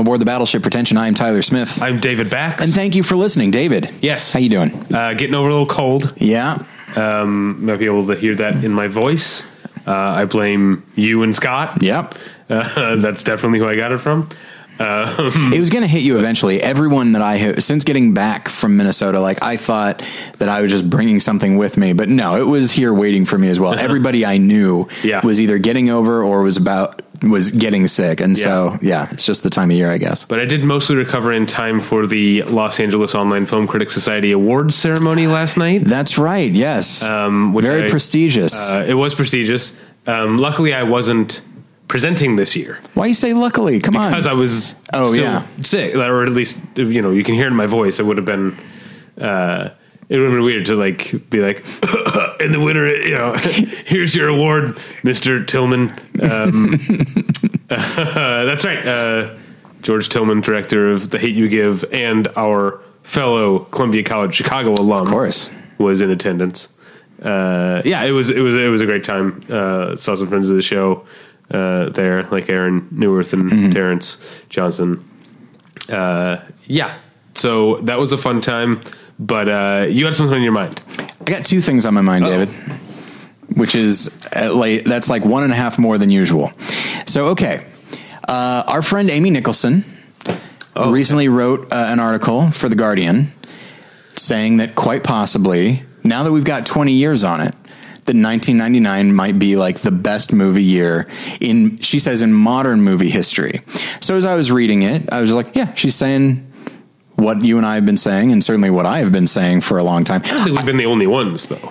aboard the Battleship Pretension. I am Tyler Smith. I'm David Bax. And thank you for listening, David. Yes. How you doing? Getting over a little cold. Yeah. Might be able to hear that in my voice. I blame you and Scott. Yep. That's definitely who I got it from. It was going to hit you eventually. Everyone that I have, since getting back from Minnesota, like I thought that I was just bringing something with me, but no, it was here waiting for me as well. Everybody I knew was either getting over or was getting sick. And so, it's just the time of year, I guess. But I did mostly recover in time for the Los Angeles Online Film Critics Society Awards ceremony last night. That's right. Yes. Very prestigious. It was prestigious. Luckily I wasn't presenting this year. Why you say luckily? Come on. Because I was still sick, or at least, you can hear it in my voice. It would have been, it would have been weird to be like, and the winner, here's your award, Mr. Tillman. That's right. George Tillman, director of The Hate U Give, and our fellow Columbia College Chicago alum, of course, was in attendance. It was a great time. Saw some friends of the show there, like Aaron Newirth and Terrence Johnson. So that was a fun time, but you had something on your mind. I got two things on my mind, David, which is that's like 1.5 more than usual. So, okay. Our friend Amy Nicholson recently wrote an article for The Guardian saying that quite possibly, now that we've got 20 years on it, that 1999 might be like the best movie year she says, in modern movie history. So as I was reading it, I was like, yeah, she's saying what you and I have been saying, and certainly what I have been saying for a long time. I don't think we've been the only ones, though.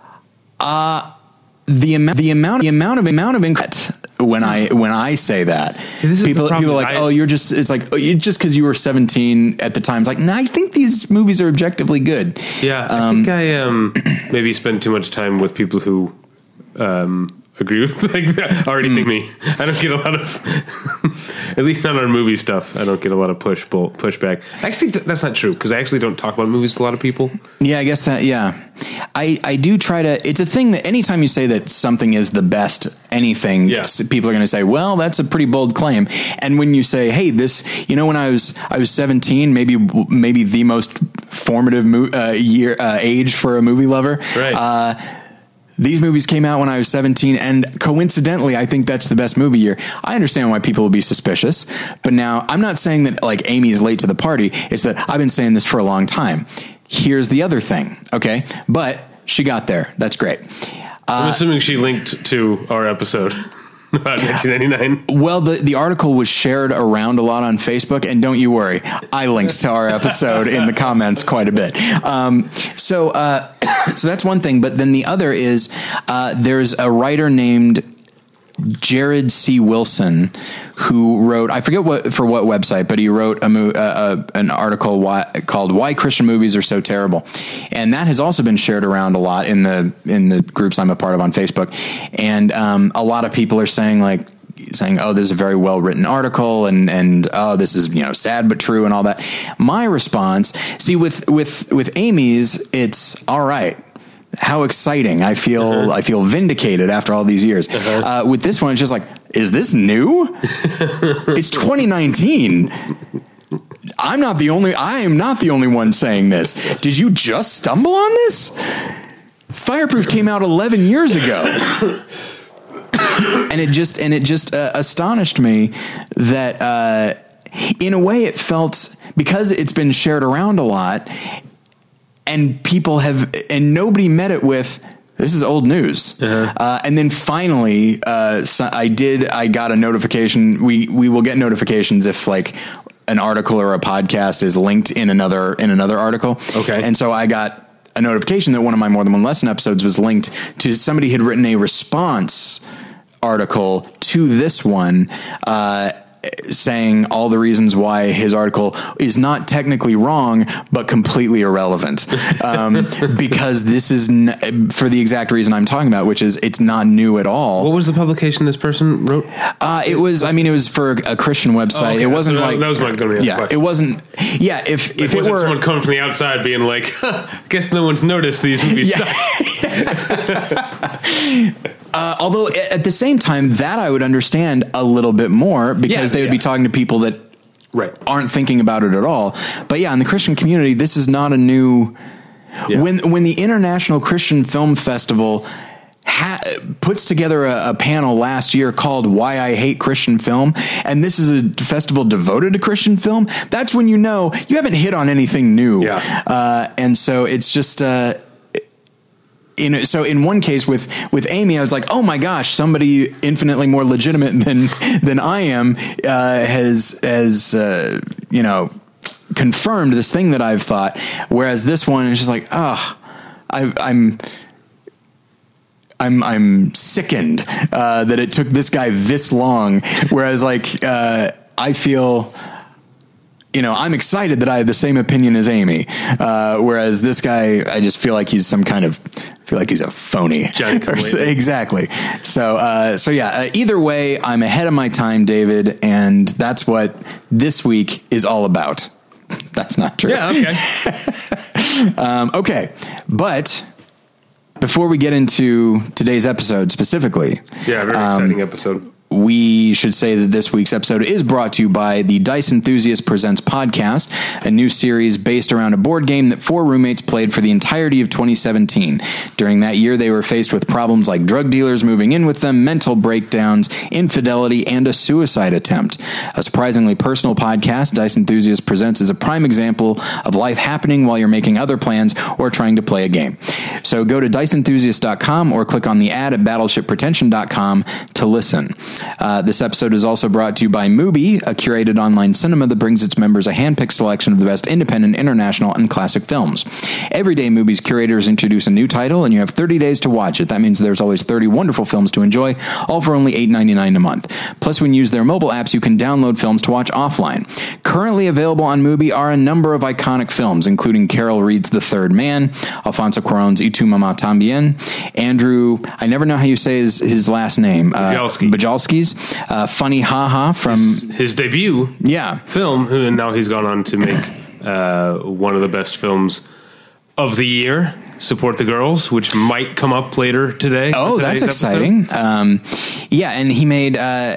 The amount of increment when I say that, people are like, it's like, just because you were 17 at the time. It's like, no, I think these movies are objectively good. Yeah. I think I maybe spend too much time with people who agree with already think me. I don't get a lot of, at least not on movie stuff, I don't get a lot of pushback. Actually, that's not true, because I actually don't talk about movies to a lot of people. Yeah, I guess that, I do try to, it's a thing that anytime you say that something is the best anything, people are going to say, well, that's a pretty bold claim. And when you say, hey, this, when I was 17, maybe the most formative age for a movie lover, right? These movies came out when I was 17, and coincidentally, I think that's the best movie year. I understand why people will be suspicious, but now I'm not saying that like Amy is late to the party. It's that I've been saying this for a long time. Here's the other thing. Okay. But she got there. That's great. I'm assuming she linked to our episode about 1999. Well, the article was shared around a lot on Facebook, and don't you worry, I linked to our episode in the comments quite a bit. So that's one thing. But then the other is there's a writer named Jared C. Wilson who wrote, I forget what website, but he wrote an article called "Why Christian Movies Are So Terrible," and that has also been shared around a lot in the groups I'm a part of on Facebook. And a lot of people are saying, oh, this is a very well written article, and oh, this is sad but true, and all that. My response, see, with Amy's, it's all right. How exciting. I feel vindicated after all these years. With this one, it's just like, is this new? It's 2019. I am not the only one saying this. Did you just stumble on this? Fireproof came out 11 years ago. And it just astonished me that, in a way it felt, because it's been shared around a lot, and and nobody met it with, this is old news. And then finally, I got a notification. We will get notifications if like an article or a podcast is linked in another article. Okay. And so I got a notification that one of my More Than One Lesson episodes was linked to somebody had written a response article to this one, saying all the reasons why his article is not technically wrong, but completely irrelevant. Because this is for the exact reason I'm talking about, which is it's not new at all. What was the publication this person wrote? It was for a Christian website. It wasn't that was going to be a question. It wasn't. Yeah. If it wasn't were someone coming from the outside being like, guess no one's noticed these movies. Although at the same time, that I would understand a little bit more, because they would be talking to people that aren't thinking about it at all. But yeah, in the Christian community, this is not a new. Yeah. When the International Christian Film Festival puts together a panel last year called Why I Hate Christian Film, and this is a festival devoted to Christian film, that's when you know you haven't hit on anything new. Yeah. And so it's just so in one case with Amy, I was like, oh my gosh, somebody infinitely more legitimate than I am has confirmed this thing that I've thought. Whereas this one is just like, I'm sickened that it took this guy this long. Whereas I feel, I'm excited that I have the same opinion as Amy. Whereas this guy, I just feel like he's he's a phony. Exactly. So yeah, either way, I'm ahead of my time, David. And that's what this week is all about. That's not true. Yeah. Okay. Okay. But before we get into today's episode specifically. Yeah. Very exciting episode. We should say that this week's episode is brought to you by the Dice Enthusiast Presents podcast, a new series based around a board game that 4 roommates played for the entirety of 2017. During that year, they were faced with problems like drug dealers moving in with them, mental breakdowns, infidelity, and a suicide attempt. A surprisingly personal podcast, Dice Enthusiast Presents is a prime example of life happening while you're making other plans or trying to play a game. So go to diceenthusiast.com or click on the ad at battleshippretension.com to listen. This episode is also brought to you by Mubi, a curated online cinema that brings its members a hand-picked selection of the best independent, international, and classic films. Every day, Mubi's curators introduce a new title, and you have 30 days to watch it. That means there's always 30 wonderful films to enjoy, all for only $8.99 a month. Plus, when you use their mobile apps, you can download films to watch offline. Currently available on Mubi are a number of iconic films, including Carol Reed's The Third Man, Alfonso Cuarón's Y tu mamá también, Andrew, I never know how you say his last name, Bujalski's Funny Ha Ha from his debut film, and now he's gone on to make one of the best films of the year, Support the Girls, which might come up later today. Oh, that's exciting. And he made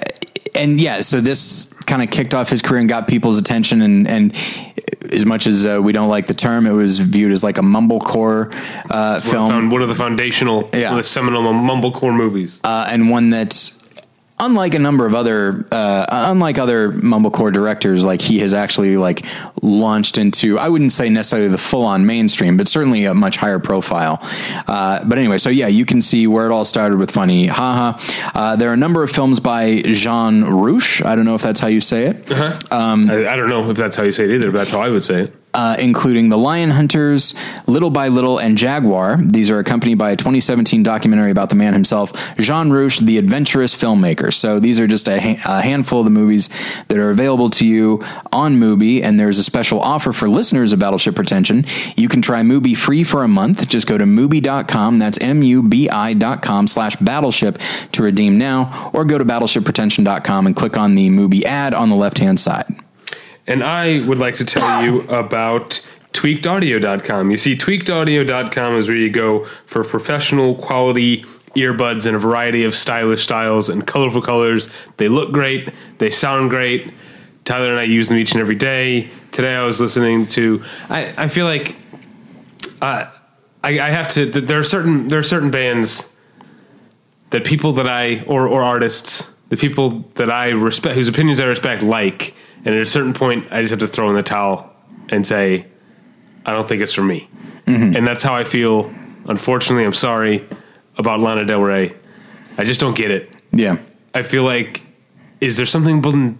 so this kind of kicked off his career and got people's attention, and as much as we don't like the term, it was viewed as like a mumblecore film. One of the foundational, the seminal mumblecore movies. And one that's unlike a number of other, unlike other mumblecore directors, like he has actually launched into, I wouldn't say necessarily the full on mainstream, but certainly a much higher profile. But anyway, so yeah, you can see where it all started with Funny Ha Ha. There are a number of films by Jean Rouch. I don't know if that's how you say it. Uh-huh. I don't know if that's how you say it either, but that's how I would say it. Including The Lion Hunters, Little by Little, and Jaguar. These are accompanied by a 2017 documentary about the man himself, Jean Rouch, the adventurous filmmaker. So these are just a handful of the movies that are available to you on Mubi, and there's a special offer for listeners of Battleship Pretension. You can try Mubi free for a month. Just go to Mubi.com, that's MUBI.com/battleship to redeem now, or go to battleshippretension.com and click on the Mubi ad on the left-hand side. And I would like to tell you about tweakedaudio.com. You see, tweakedaudio.com is where you go for professional quality earbuds in a variety of stylish styles and colorful colors. They look great. They sound great. Tyler and I use them each and every day. Today I was listening to, I feel like I have to, there are certain bands that people that or artists, the people that I respect, whose opinions I respect, and at a certain point, I just have to throw in the towel and say, I don't think it's for me. Mm-hmm. And that's how I feel. Unfortunately, I'm sorry about Lana Del Rey. I just don't get it. Yeah. I feel like, is there something beneath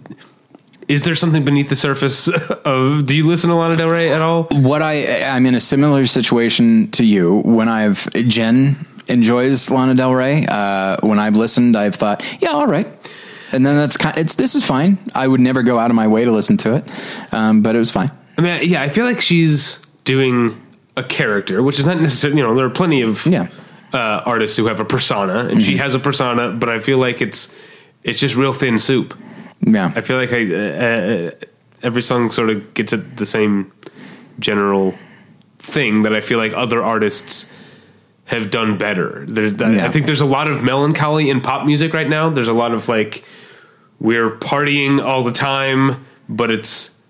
the surface of, do you listen to Lana Del Rey at all? I'm in a similar situation to you. When Jen enjoys Lana Del Rey. When I've listened, I've thought, yeah, all right. And then this is fine. I would never go out of my way to listen to it, but it was fine. I mean, yeah, I feel like she's doing a character, which is not necessarily, there are plenty of artists who have a persona, and she has a persona, but I feel like it's just real thin soup. Yeah, I feel like every song sort of gets at the same general thing that I feel like other artists have done better. I think there's a lot of melancholy in pop music right now. There's a lot of we're partying all the time, but it's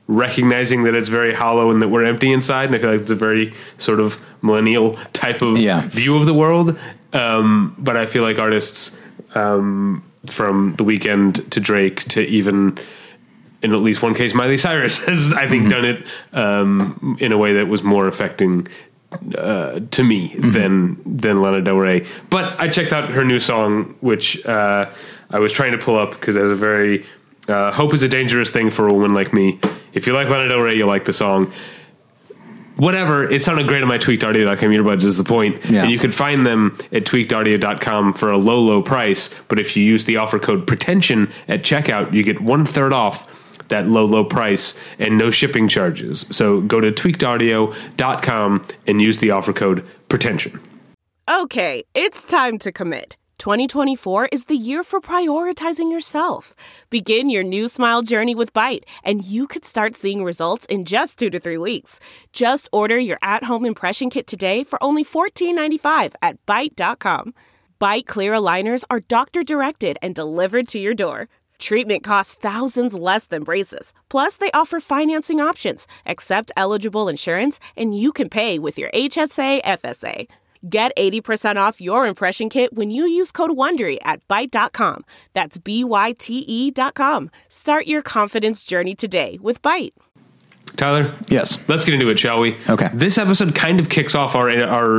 recognizing that it's very hollow and that we're empty inside. And I feel like it's a very sort of millennial type of view of the world. But I feel like artists, from The Weeknd to Drake to even, in at least one case, Miley Cyrus has, I think, done it in a way that was more affecting to me than Lana Del Rey. But I checked out her new song, which I was trying to pull up because it has a very hope is a dangerous thing for a woman like me. If you like Lana Del Rey, you'll like the song. Whatever, it sounded great on my tweakedaudio.com earbuds is the point. Yeah. And you can find them at tweakedaudio.com for a low price. But if you use the offer code pretension at checkout, you get 1/3 off that low price and no shipping charges. So go to tweakedaudio.com and use the offer code pretension. Okay, it's time to commit. 2024 is the year for prioritizing yourself. Begin your new smile journey with Byte, and you could start seeing results in just 2 to 3 weeks. Just order your at-home impression kit today for only $14.95 at Byte.com. Byte Clear aligners are doctor-directed and delivered to your door. Treatment costs thousands less than braces. Plus, they offer financing options, accept eligible insurance, and you can pay with your HSA FSA. Get 80% off your impression kit when you use code WONDERY at Byte.com. That's BYTE.com. Start your confidence journey today with Byte. Tyler? Yes. Let's get into it, shall we? Okay. This episode kind of kicks off our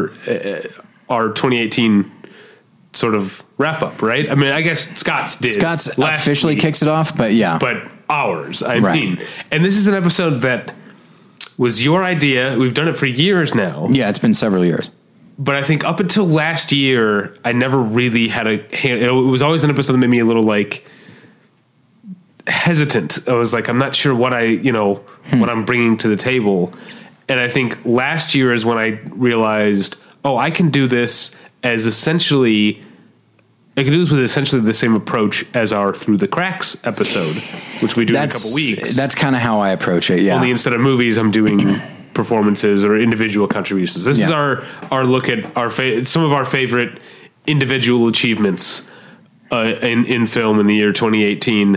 2018 sort of wrap up, right? I mean, I guess Scott's did. Scott's officially kicks it off, but yeah. But ours, I mean. And this is an episode that was your idea. We've done it for years now. Yeah, it's been several years. But I think up until last year, I never really had a hand. It was always an episode that made me a little like hesitant. I was like, I'm not sure what what I'm bringing to the table. And I think last year is when I realized, I can do this as essentially, I can do this with essentially the same approach as our Through the Cracks episode, which we do in a couple weeks. That's kind of how I approach it. Yeah. Only instead of movies, I'm doing performances or individual contributions. This is our look at some of our favorite individual achievements in film in the year 2018.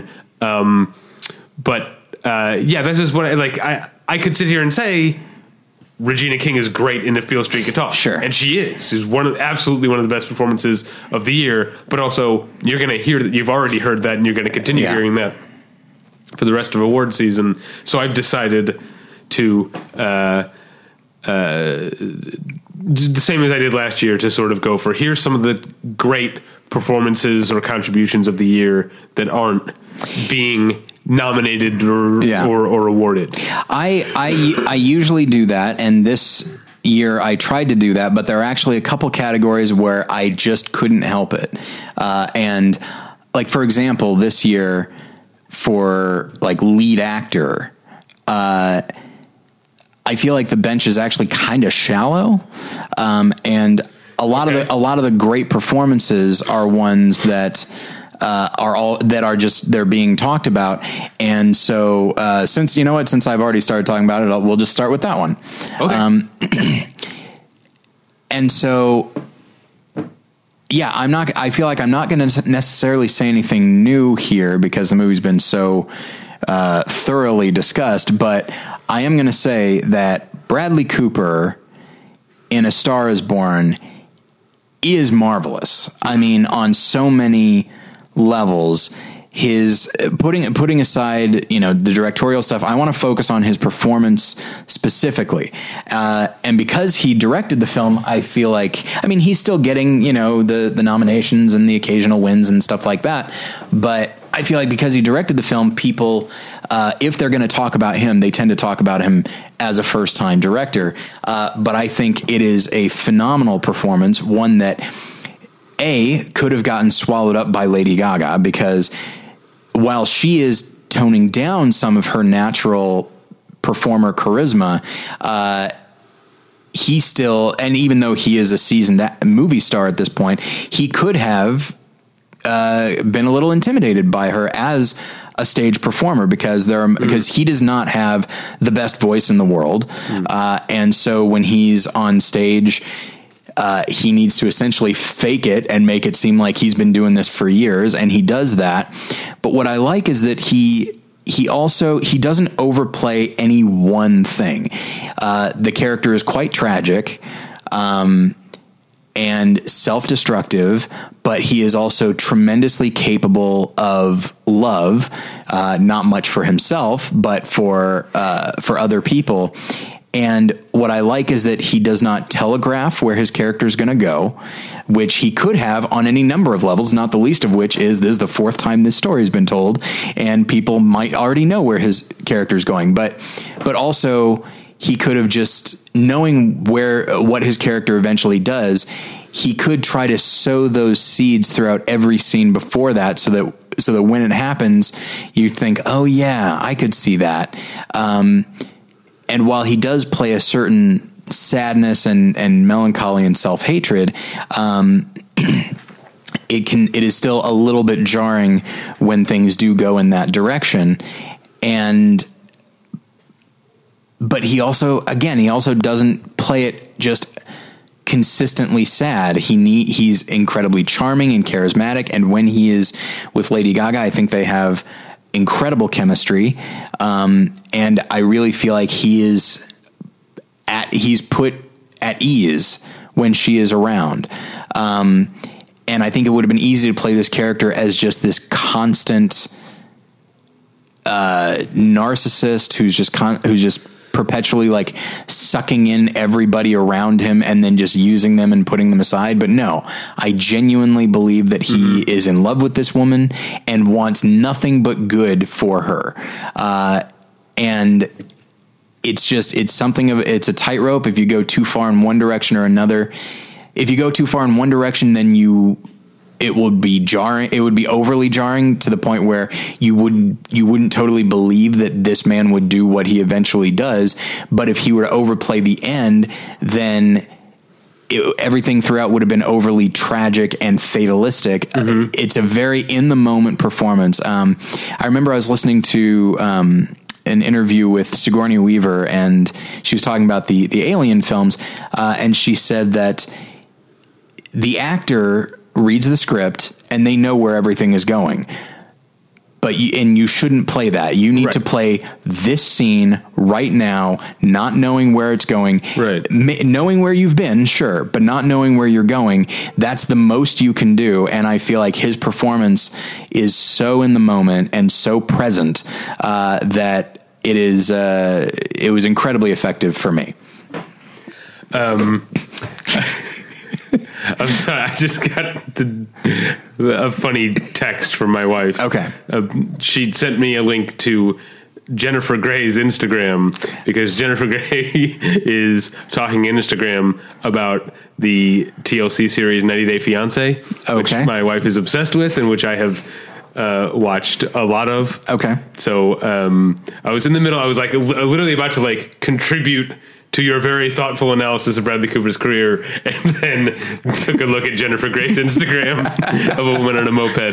This is what I could sit here and say Regina King is great in If Beale Street Could Talk. Sure. And she is. She's absolutely one of the best performances of the year, but also you're going to hear that. You've already heard that and you're going to continue hearing that for the rest of award season. So I've decided to the same as I did last year, to sort of go for here's some of the great performances or contributions of the year that aren't being nominated or awarded. I usually do that, and this year I tried to do that, but there are actually a couple categories where I just couldn't help it. And like, for example, this year for like lead actor, I feel like the bench is actually kind of shallow. And a lot of the great performances are ones that they're being talked about. And so, since I've already started talking about it, we'll just start with that one. Okay. And so, I feel like I'm not going to necessarily say anything new here because the movie's been so thoroughly discussed, but I am going to say that Bradley Cooper in A Star Is Born is marvelous. I mean, on so many levels. His putting aside, the directorial stuff, I want to focus on his performance specifically. And because he directed the film, I feel like, he's still getting, the nominations and the occasional wins and stuff like that. But I feel like because he directed the film, people, if they're going to talk about him, they tend to talk about him as a first-time director. But I think it is a phenomenal performance, one that could have gotten swallowed up by Lady Gaga, because while she is toning down some of her natural performer charisma, he still, and even though he is a seasoned movie star at this point, he could have been a little intimidated by her as a stage performer, because he does not have the best voice in the world. And so when he's on stage, he needs to essentially fake it and make it seem like he's been doing this for years, and he does that. But what I like is that he he doesn't overplay any one thing. The character is quite tragic, and self-destructive, but he is also tremendously capable of love, not much for himself, but for other people. And what I like is that he does not telegraph where his character is going to go, which he could have on any number of levels, not the least of which is this is the fourth time this story has been told, and people might already know where his character is going. But also he could have, just knowing what his character eventually does, he could try to sow those seeds throughout every scene before that, so that when it happens, you think, oh yeah, I could see that. And while he does play a certain sadness and melancholy and self-hatred, it is still a little bit jarring when things do go in that direction. But he also doesn't play it just consistently sad. He's incredibly charming and charismatic. And when he is with Lady Gaga, I think they have incredible chemistry. And I really feel like he's put at ease when she is around. And I think it would have been easy to play this character as just this constant narcissist who's just perpetually like sucking in everybody around him and then just using them and putting them aside. But no, I genuinely believe that he is in love with this woman and wants nothing but good for her. And it's a tightrope. If you go too far in one direction or another, if you go too far in one direction, then it would be jarring. It would be overly jarring to the point where you wouldn't totally believe that this man would do what he eventually does. But if he were to overplay the end, then everything throughout would have been overly tragic and fatalistic. It's a very in the moment performance. I remember I was listening to, an interview with Sigourney Weaver, and she was talking about the Alien films. And she said that the actor reads the script and they know where everything is going, but you shouldn't play that. You need to play this scene right now, not knowing where it's going, knowing where you've been, sure, but not knowing where you're going. That's the most you can do. And I feel like his performance is so in the moment and so present, that it was incredibly effective for me. I'm sorry, I just got a funny text from my wife. Okay. She'd sent me a link to Jennifer Grey's Instagram, because Jennifer Grey is talking Instagram about the TLC series 90 Day Fiance, which my wife is obsessed with and which I have watched a lot of. Okay. So I was in the middle. I was like literally about to like contribute to your very thoughtful analysis of Bradley Cooper's career, and then took a look at Jennifer Grey's Instagram of a woman on a moped.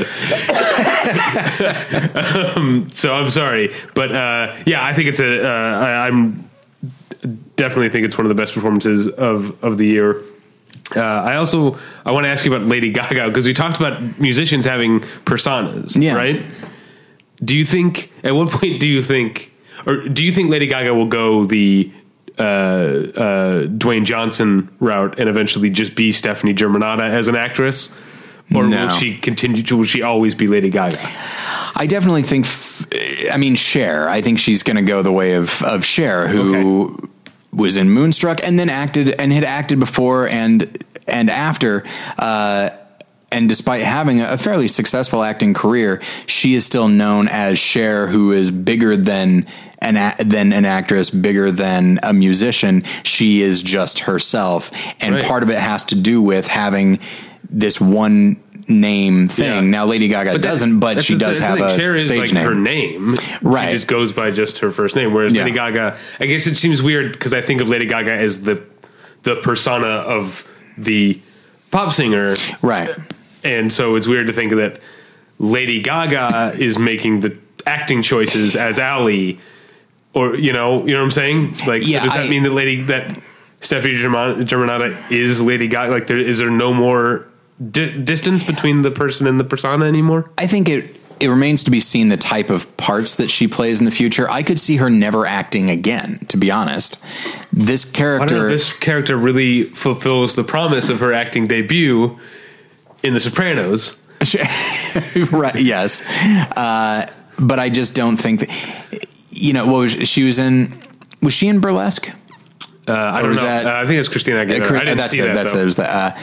So I'm sorry, but yeah, I think I'm definitely think it's one of the best performances of the year. I want to ask you about Lady Gaga, because we talked about musicians having personas, right? At what point do you think Lady Gaga will go the Dwayne Johnson route and eventually just be Stephanie Germanotta as an actress, or will she always be Lady Gaga? I definitely think, Cher. I think she's going to go the way of Cher, who was in Moonstruck and then had acted before and after. And despite having a fairly successful acting career, she is still known as Cher, who is bigger than an actress, bigger than a musician. She is just herself. And part of it has to do with having this one name thing. Yeah. Now Lady Gaga doesn't, but she does have a Cher stage is like name. Her name. Right. She just goes by just her first name. Whereas Lady Gaga, I guess it seems weird because I think of Lady Gaga as the persona of the pop singer. Right. And so it's weird to think that Lady Gaga is making the acting choices as Ally, or you know what I'm saying? Like, so does that mean that Stephanie Germanotta is Lady Gaga? Like, is there no more distance between the person and the persona anymore? I think it remains to be seen the type of parts that she plays in the future. I could see her never acting again, to be honest. This character really fulfills the promise of her acting debut in The Sopranos. Right, yes. But I just don't think that, was she in Burlesque? I don't know. I think it's Christina Aguilera. I didn't see that.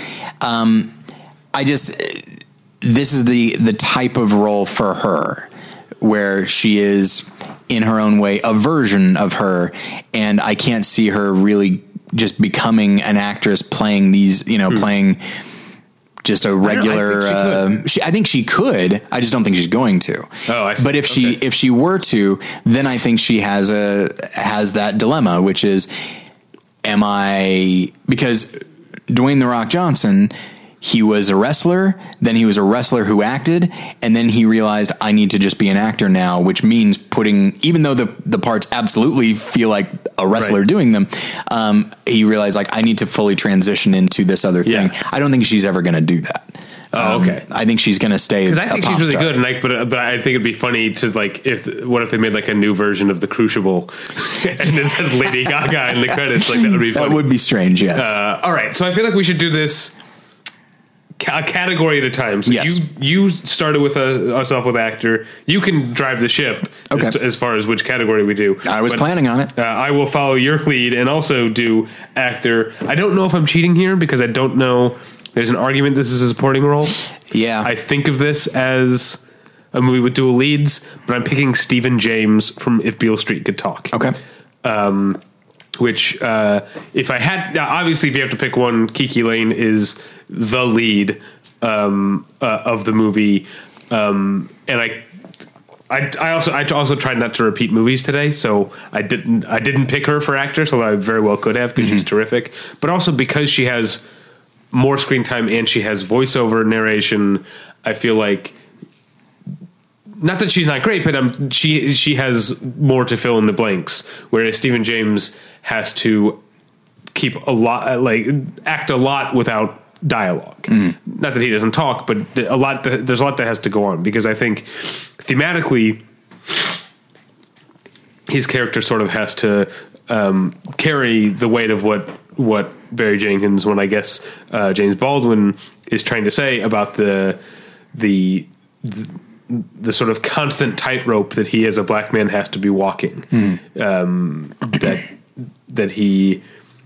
This is the type of role for her where she is in her own way a version of her, and I can't see her really just becoming an actress playing these, playing just a regular. I think she could. I just don't think she's going to. Oh, I see. But if she were to, then I think she has that dilemma, which is, because Dwayne "The Rock" Johnson, he was a wrestler, then he was a wrestler who acted, and then he realized, I need to just be an actor now, which means even though the parts absolutely feel like a wrestler doing them, he realized, I need to fully transition into this other thing. Yeah. I don't think she's ever going to do that. Oh, okay. I think she's going to stay. Because I think she's really good, and but I think it'd be funny to what if they made a new version of The Crucible, and it says Lady Gaga in the credits? That would be funny. That would be strange. Yes. All right. So I feel like we should do this a category at a time. So yes. you started with us off with actor. You can drive the ship as far as which category we do. I was planning on it. I will follow your lead and also do actor. I don't know if I'm cheating here because I don't know. There's an argument this is a supporting role. Yeah. I think of this as a movie with dual leads, but I'm picking Stephen James from If Beale Street Could Talk. Okay. Which, if I had, obviously, if you have to pick one, Kiki Lane is the lead of the movie, and I also tried not to repeat movies today, so I didn't pick her for actress, although I very well could have because she's terrific, but also because she has more screen time and she has voiceover narration. I feel like, not that she's not great, but she has more to fill in the blanks, whereas Stephen James has to keep act a lot without dialogue. Not that he doesn't talk, but there's a lot that has to go on, because I think thematically his character sort of has to carry the weight of what Barry Jenkins, when I guess James Baldwin is trying to say about the sort of constant tightrope that he as a black man has to be walking. That he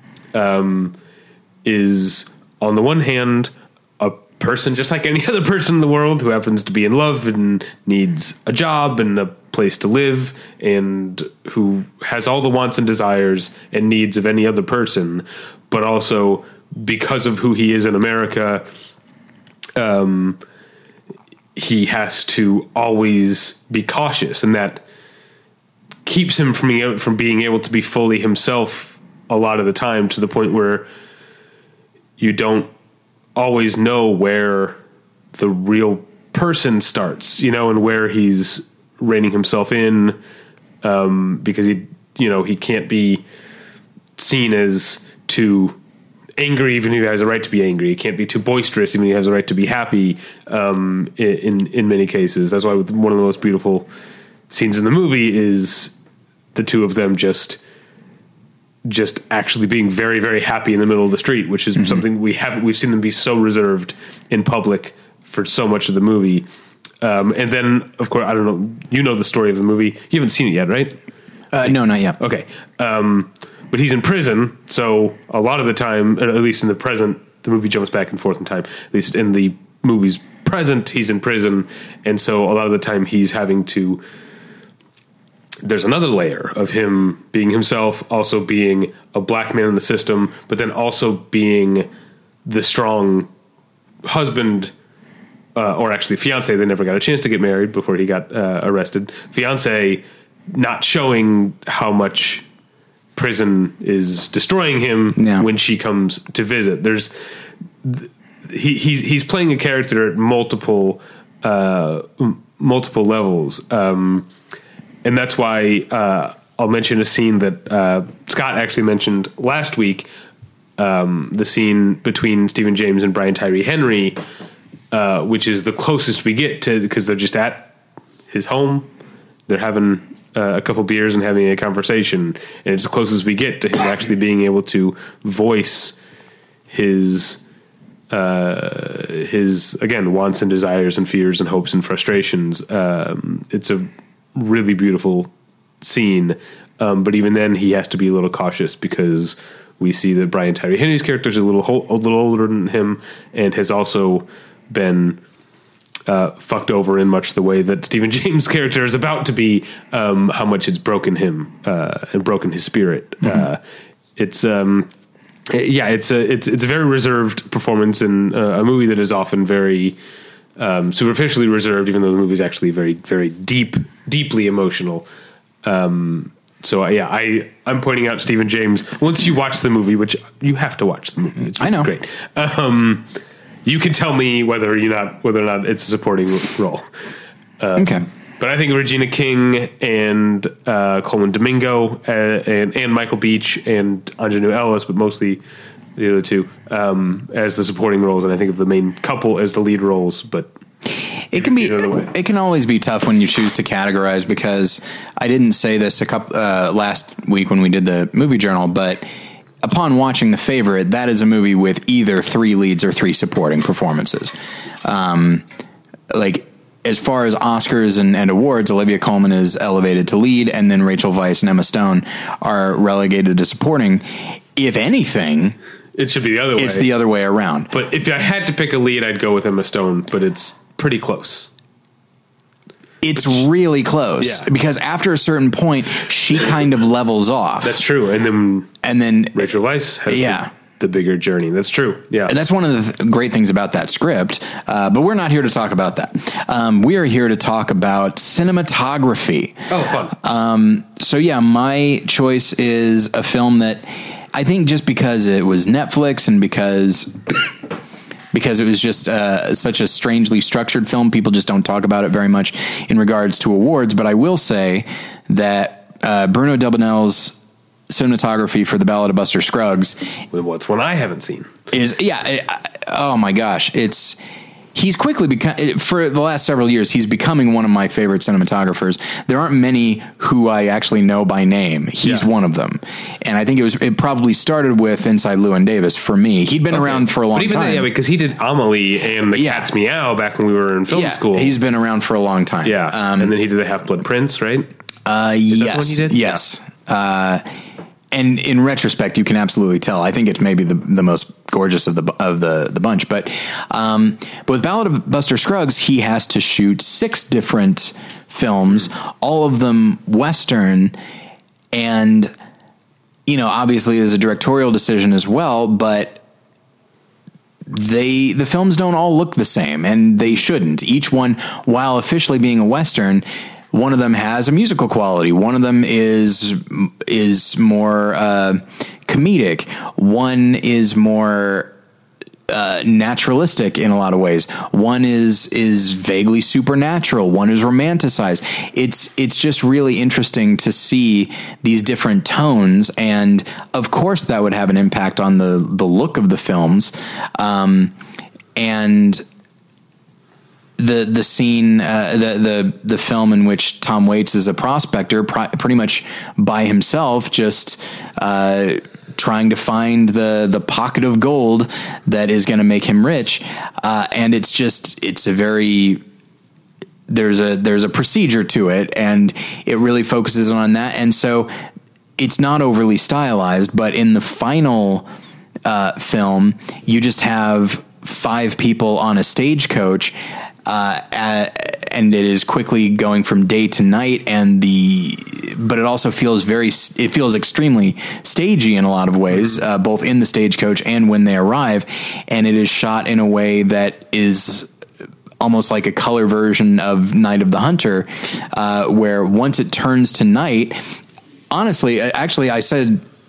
is, on the one hand, a person just like any other person in the world who happens to be in love and needs a job and a place to live, and who has all the wants and desires and needs of any other person, but also, because of who he is in America, he has to always be cautious, and that keeps him from being able to be fully himself a lot of the time, to the point where you don't always know where the real person starts, and where he's reining himself in, because he can't be seen as too angry, even if he has a right to be angry. He can't be too boisterous, even if he has a right to be happy. In many cases, that's why one of the most beautiful scenes in the movie is the two of them just actually being very, very happy in the middle of the street, which is something we've seen them be so reserved in public for so much of the movie. And then, of course, I don't know, the story of the movie. You haven't seen it yet, right? No, not yet. Okay. But he's in prison, so a lot of the time, at least in the present, the movie jumps back and forth in time. At least in the movie's present, he's in prison, and so a lot of the time he's having to... There's another layer of him being himself, also being a black man in the system, but then also being the strong husband, or actually fiance. They never got a chance to get married before he got arrested. Fiance, not showing how much prison is destroying him when she comes to visit. He's playing a character at multiple levels. And that's why I'll mention a scene that Scott actually mentioned last week, the scene between Stephen James and Brian Tyree Henry, which is the closest we get to, because they're just at his home. They're having a couple beers and having a conversation, and it's as close as we get to him actually being able to voice his again wants and desires and fears and hopes and frustrations. It's a really beautiful scene, but even then he has to be a little cautious because we see that Brian Tyree Henry's character is a little older than him and has also been fucked over in much the way that Stephen James' character is about to be, how much it's broken him and broken his spirit. It's a very reserved performance in a movie that is often very superficially reserved, even though the movie is actually very, very deeply emotional. I'm pointing out Stephen James. Once you watch the movie, which you have to watch the movie, it's really I know. Great. You can tell me whether or not it's a supporting role. Okay. But I think Regina King and Coleman Domingo and Michael Beach and Ingenue Ellis, but mostly the other two, as the supporting roles, and I think of the main couple as the lead roles. But it can always be tough when you choose to categorize, because I didn't say this last week when we did the movie journal, but upon watching The Favorite, that is a movie with either 3 leads or 3 supporting performances. As far as Oscars and awards, Olivia Colman is elevated to lead, and then Rachel Weisz and Emma Stone are relegated to supporting. If anything, it should be the other way. It's the other way around. But if I had to pick a lead, I'd go with Emma Stone, but it's pretty close. It's really close, because after a certain point, she kind of levels off. That's true. And then Rachel Weisz has the bigger journey. That's true. Yeah. And that's one of the great things about that script. But we're not here to talk about that. We are here to talk about cinematography. Oh, fun. My choice is a film that I think, just because it was Netflix and because it was just such a strangely structured film, people just don't talk about it very much in regards to awards. But I will say that Bruno Delbonnel's cinematography for The Ballad of Buster Scruggs, what's one I haven't seen, oh my gosh, he's quickly become, for the last several years, he's becoming one of my favorite cinematographers. There aren't many who I actually know by name. He's one of them. And I think it probably started with Inside Llewyn Davis for me. He'd been around for a long time. Because he did Amelie and The Cat's Meow back when we were in film school. He's been around for a long time. Yeah. And then he did The Half-Blood Prince, right? Is that the one he did? Yes. Yeah. And in retrospect, you can absolutely tell. I think it's maybe the most gorgeous of the bunch. But with Ballad of Buster Scruggs, he has to shoot 6 different films, all of them Western, and obviously there's a directorial decision as well. But the films don't all look the same, and they shouldn't. Each one, while officially being a Western, one of them has a musical quality. One of them is more comedic. One is more naturalistic in a lot of ways. One is vaguely supernatural. One is romanticized. It's just really interesting to see these different tones, and of course that would have an impact on the look of the films. And the scene, the film in which Tom Waits is a prospector, pretty much by himself, just trying to find the pocket of gold that is going to make him rich, and there's a procedure to it, and it really focuses on that, and so it's not overly stylized. But in the final film, you just have 5 people on a stagecoach. And it is quickly going from day to night, but it also feels extremely stagey in a lot of ways, both in the stagecoach and when they arrive. And it is shot in a way that is almost like a color version of Night of the Hunter, where once it turns to night, honestly, actually, I said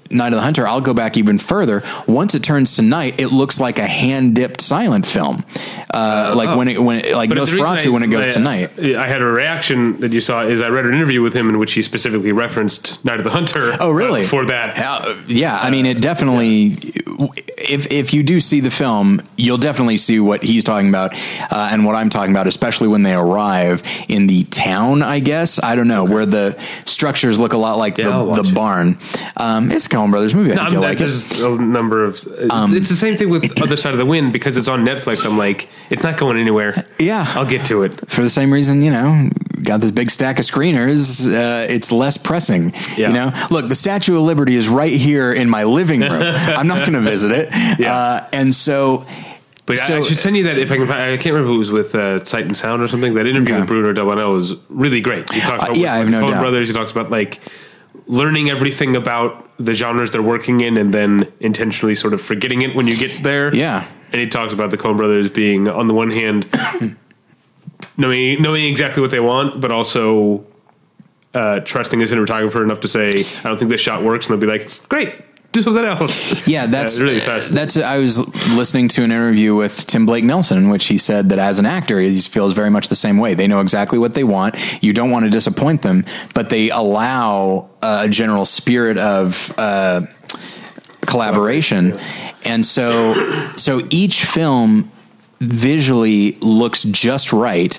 Night of the Hunter, I'll go back even further. Once it turns to night, it looks like a hand-dipped silent film, when it like Nosferatu when it goes to night. I had a reaction that you saw is I read an interview with him in which he specifically referenced Night of the Hunter. Oh, really? For that, I mean, it definitely. If you do see the film, you'll definitely see what he's talking about and what I'm talking about, especially when they arrive in the town. I guess I don't know where the structures look a lot like the barn. It's a Coen Brothers movie. I think you'll like there's it. a number of. It's the same thing with Other Side of the Wind because it's on Netflix. I'm like, it's not going anywhere. Yeah, I'll get to it for the same reason. Got this big stack of screeners. It's less pressing. Yeah. Look, the Statue of Liberty is right here in my living room. I'm not going to visit it. Yeah. And so. But I should send you that if I can find. I can't remember who it was with Sight and Sound or something. That interview with Bruno Delano is really great. He talks about I have no doubt. Brothers. He talks about like learning everything about the genres they're working in and then intentionally sort of forgetting it when you get there. Yeah. And he talks about the Coen Brothers being, on the one hand, knowing exactly what they want, but also trusting a cinematographer enough to say, I don't think this shot works. And they'll be like, great, do something else. Yeah, that's really fast. I was listening to an interview with Tim Blake Nelson in which he said that as an actor, he feels very much the same way. They know exactly what they want. You don't want to disappoint them, but they allow a general spirit of collaboration. Yeah. And so each film visually looks just right,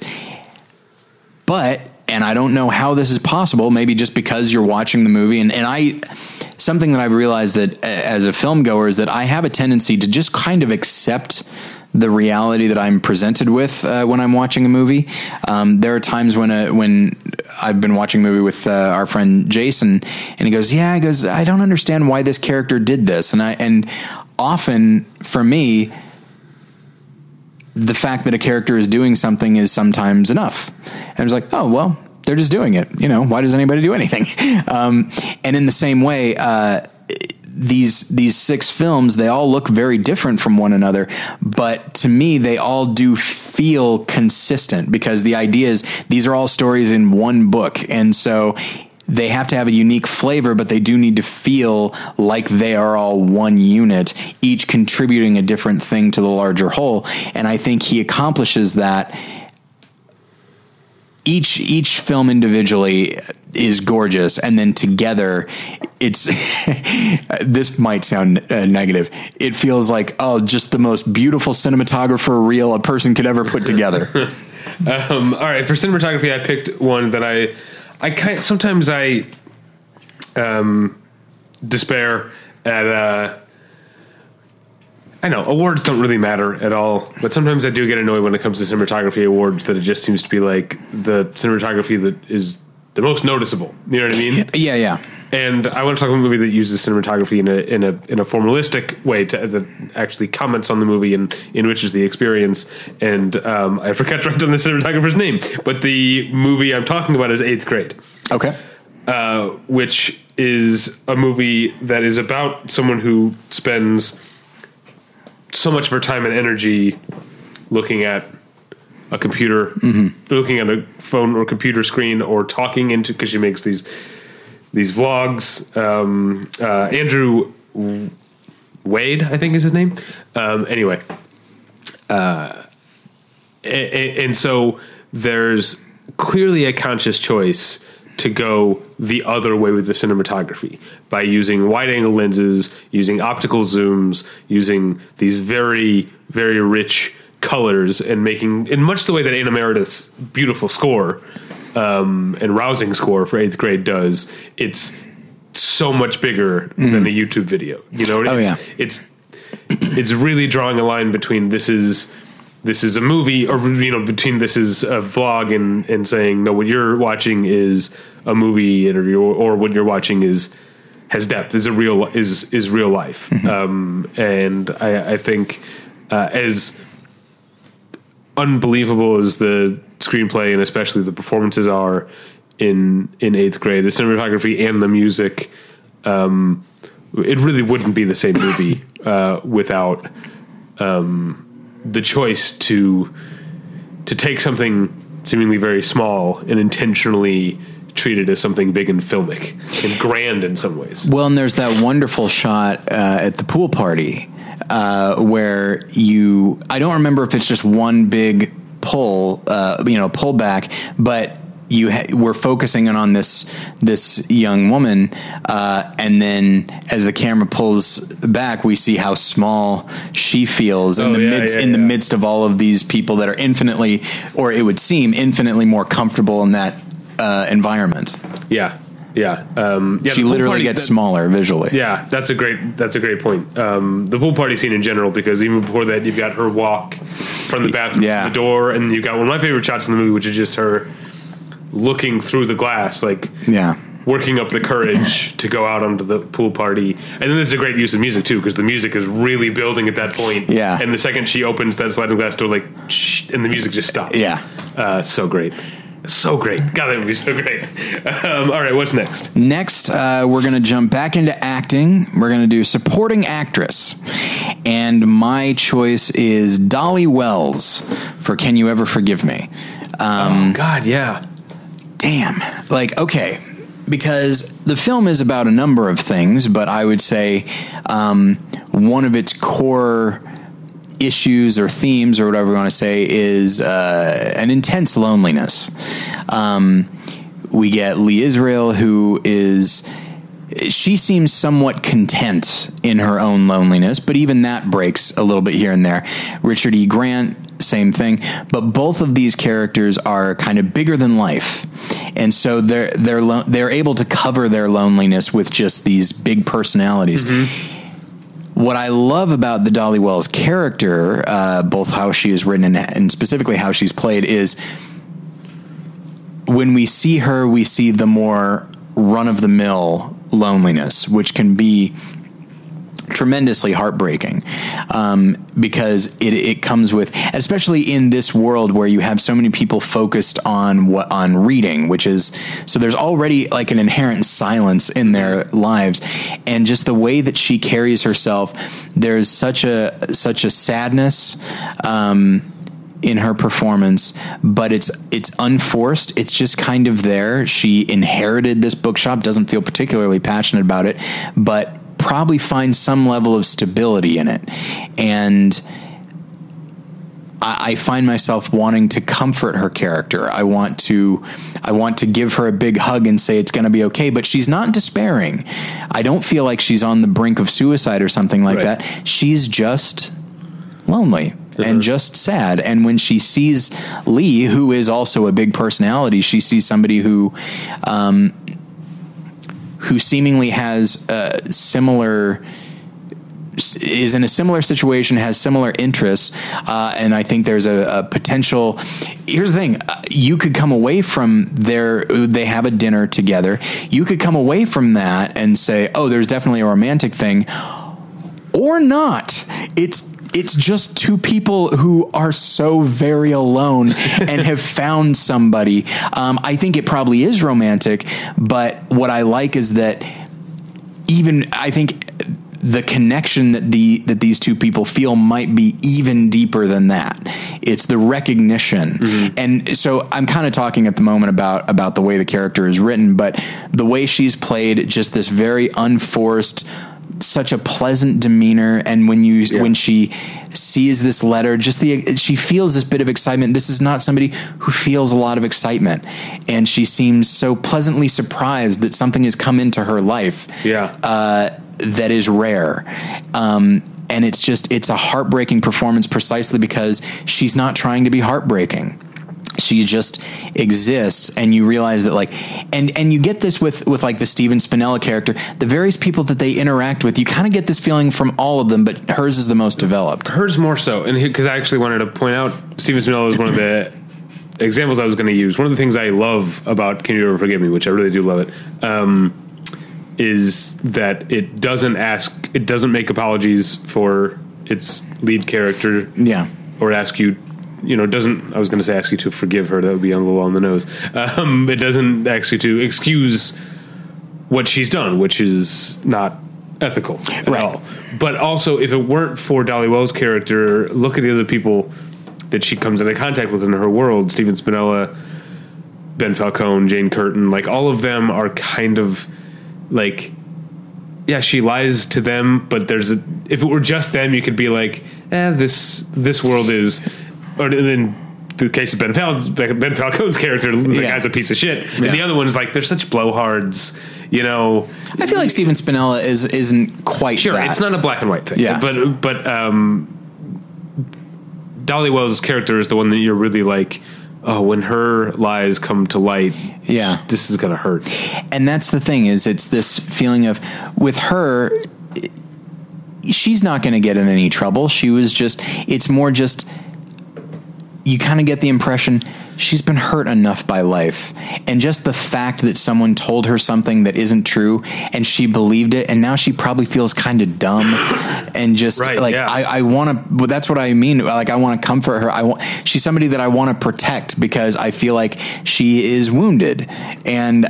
and I don't know how this is possible, maybe just because you're watching the movie. And something that I've realized that as a film goer is that I have a tendency to just kind of accept the reality that I'm presented with when I'm watching a movie. There are times when I've been watching a movie with our friend Jason, and he goes, I don't understand why this character did this. And often for me, the fact that a character is doing something is sometimes enough. And I was like, oh, well, they're just doing it. Why does anybody do anything? And in the same way, these 6 films, they all look very different from one another, but to me, they all do feel consistent because the idea is these are all stories in one book. And so they have to have a unique flavor, but they do need to feel like they are all one unit, each contributing a different thing to the larger whole. And I think he accomplishes that. Each film individually is gorgeous, and then together, it's this might sound negative. It feels like just the most beautiful cinematographer reel a person could ever put together. All right, for cinematography, I picked one that I sometimes despair at. I know awards don't really matter at all, but sometimes I do get annoyed when it comes to cinematography awards that it just seems to be like the cinematography that is the most noticeable. You know what I mean? Yeah. And I want to talk about a movie that uses cinematography in a formalistic way that actually comments on the movie and enriches the experience. And I forgot to write down the cinematographer's name, but the movie I'm talking about is 8th Grade. Okay. Which is a movie that is about someone who spends so much of her time and energy looking at a computer, looking at a phone or computer screen, or talking into, because she makes these vlogs. Andrew Wade, I think is his name. Anyway, and so there's clearly a conscious choice to go the other way with the cinematography by using wide-angle lenses, using optical zooms, using these very, very rich colors, and making, in much the way that Anna Meredith's beautiful score and rousing score for 8th Grade does, it's so much bigger than a YouTube video. It's really drawing a line between this is a movie, or between this is a vlog and saying, no, what you're watching is a movie interview, or what you're watching has depth, is real life. And I think as unbelievable as the screenplay and especially the performances are in 8th Grade, the cinematography and the music, it really wouldn't be the same movie without the choice to take something seemingly very small and intentionally treated as something big and filmic and grand in some ways. Well, and there's that wonderful shot at the pool party where I don't remember if it's just one big pull back, but we're focusing on this young woman, and then as the camera pulls back, we see how small she feels in the midst of all of these people that are infinitely, or it would seem infinitely more comfortable in that environment. Yeah. She literally gets smaller visually. Yeah, that's a great point. The pool party scene in general, because even before that, you've got her walk from the bathroom to the door, and you've got one of my favorite shots in the movie, which is just her looking through the glass, working up the courage to go out onto the pool party. And then there's a great use of music too, because the music is really building at that point. Yeah. And the second she opens that sliding glass door, and the music just stops. Yeah. So great. So great. God, that would be so great. All right, what's next? Next, we're going to jump back into acting. We're going to do supporting actress. And my choice is Dolly Wells for Can You Ever Forgive Me? Oh, God, yeah. Damn. Okay. Because the film is about a number of things, but I would say one of its core issues or themes or whatever we want to say is an intense loneliness. We get Lee Israel, she seems somewhat content in her own loneliness, but even that breaks a little bit here and there. Richard E. Grant, same thing, but both of these characters are kind of bigger than life, and so they're able to cover their loneliness with just these big personalities. Mm-hmm. What I love about the Dolly Wells character, both how she is written and specifically how she's played, is when we see her, we see the more run-of-the-mill loneliness, which can be tremendously heartbreaking, because it comes with, especially in this world where you have so many people focused on reading, which is, so there's already an inherent silence in their lives, and just the way that she carries herself, there's such a sadness in her performance, but it's unforced. It's just kind of there. She inherited this bookshop, doesn't feel particularly passionate about it, but probably finds some level of stability in it. And I find myself wanting to comfort her character. I want to give her a big hug and say it's going to be okay, but she's not despairing. I don't feel like she's on the brink of suicide or something like that. She's just lonely and just sad. And when she sees Lee, who is also a big personality, she sees somebody who seemingly has is in a similar situation, has similar interests, and I think there's a potential. Here's the thing: you could come away from they have a dinner together. You could come away from that and say, "Oh, there's definitely a romantic thing," or not. It's just two people who are so very alone and have found somebody. I think it probably is romantic, but what I like is that I think the connection that these two people feel might be even deeper than that. It's the recognition. Mm-hmm. And so I'm kind of talking at the moment about the way the character is written, but the way she's played, just this very unforced, such a pleasant demeanor, and when she sees this letter, she feels this bit of excitement. This is not somebody who feels a lot of excitement, and she seems so pleasantly surprised that something has come into her life that is rare. And it's a heartbreaking performance precisely because she's not trying to be heartbreaking. She just exists, and you realize that and you get this with the Stephen Spinella character, the various people that they interact with, you kind of get this feeling from all of them, but hers is the most developed. Hers more so, and because I actually wanted to point out Stephen Spinella is one of the examples I was going to use. One of the things I love about Can You Ever Forgive Me, which I really do love it, is that it doesn't make apologies for its lead character, or ask you. I was going to say ask you to forgive her. That would be a little on the nose. It doesn't ask you to excuse what she's done, which is not ethical at all. But also, if it weren't for Dolly Wells' character, look at the other people that she comes into contact with in her world. Stephen Spinella, Ben Falcone, Jane Curtin, like all of them are kind of like, yeah, she lies to them, but if it were just them, you could be like, this world is, or in the case of Ben Falcone's character, the guy's a piece of shit, and the other one is like, they're such blowhards, you know. I feel like Steven Spinella isn't quite sure. that. It's not a black and white thing, but Dolly Wells' character is the one that you're really like, oh, when her lies come to light, this is going to hurt. And that's the thing, is it's this feeling of, with her, she's not going to get in any trouble. It's more just, you kind of get the impression she's been hurt enough by life. And just the fact that someone told her something that isn't true and she believed it, and now she probably feels kind of dumb and just I want to, well, that's what I mean. Like, I want to comfort her. She's somebody that I want to protect because I feel like she is wounded, and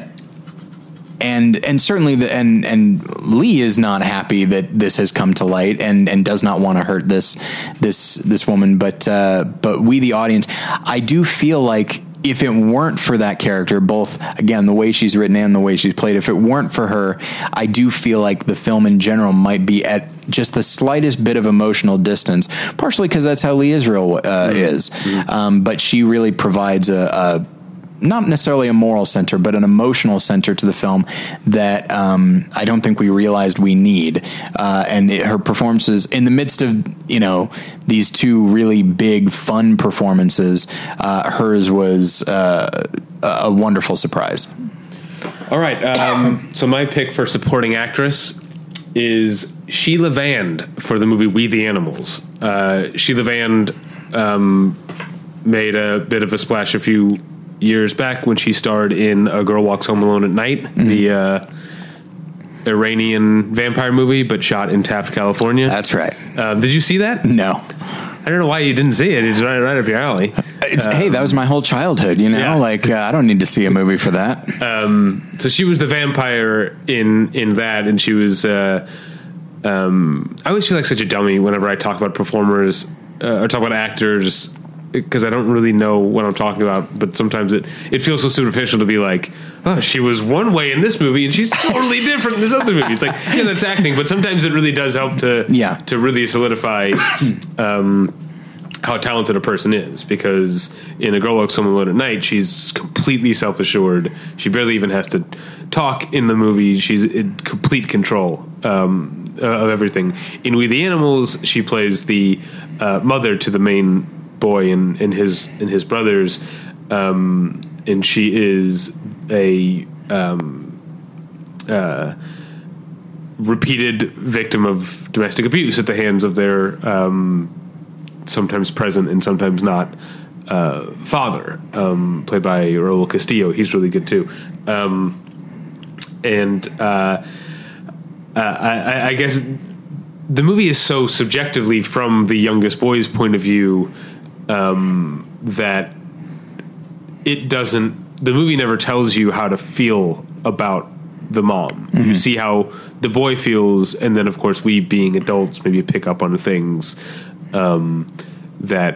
certainly and Lee is not happy that this has come to light and does not want to hurt this woman. But we, the audience, I do feel like if it weren't for that character, both, again, the way she's written and the way she's played, if it weren't for her, I do feel like the film in general might be at just the slightest bit of emotional distance, partially because that's how Lee Israel is. But she really provides a not necessarily a moral center, but an emotional center to the film that I don't think we realized we need. And her performances in the midst of, these two really big, fun performances, hers was a wonderful surprise. All right. So my pick for supporting actress is Sheila Vand for the movie We the Animals. Sheila Vand made a bit of a splash a few years back when she starred in A Girl Walks Home Alone at Night, the Iranian vampire movie, but shot in Taft, California. That's right. Did you see that? No. I don't know why you didn't see it. It's right up your alley. Hey, that was my whole childhood, I don't need to see a movie for that. So she was the vampire in that, and she was, I always feel like such a dummy whenever I talk about performers or talk about actors, because I don't really know what I'm talking about, but sometimes it feels so superficial to be like, oh, she was one way in this movie and she's totally different in this other movie. It's like, yeah, that's acting, but sometimes it really does help to really solidify how talented a person is, because in A Girl Walks Home Alone at Night, she's completely self-assured. She barely even has to talk in the movie. She's in complete control of everything. In We the Animals, she plays the mother to the main boy and his brothers, and she is a repeated victim of domestic abuse at the hands of their sometimes present and sometimes not father, played by Raul Castillo. He's really good too. I guess the movie is so subjectively from the youngest boy's point of view that the movie never tells you how to feel about the mom. Mm-hmm. You see how the boy feels, and then of course we, being adults, maybe pick up on things that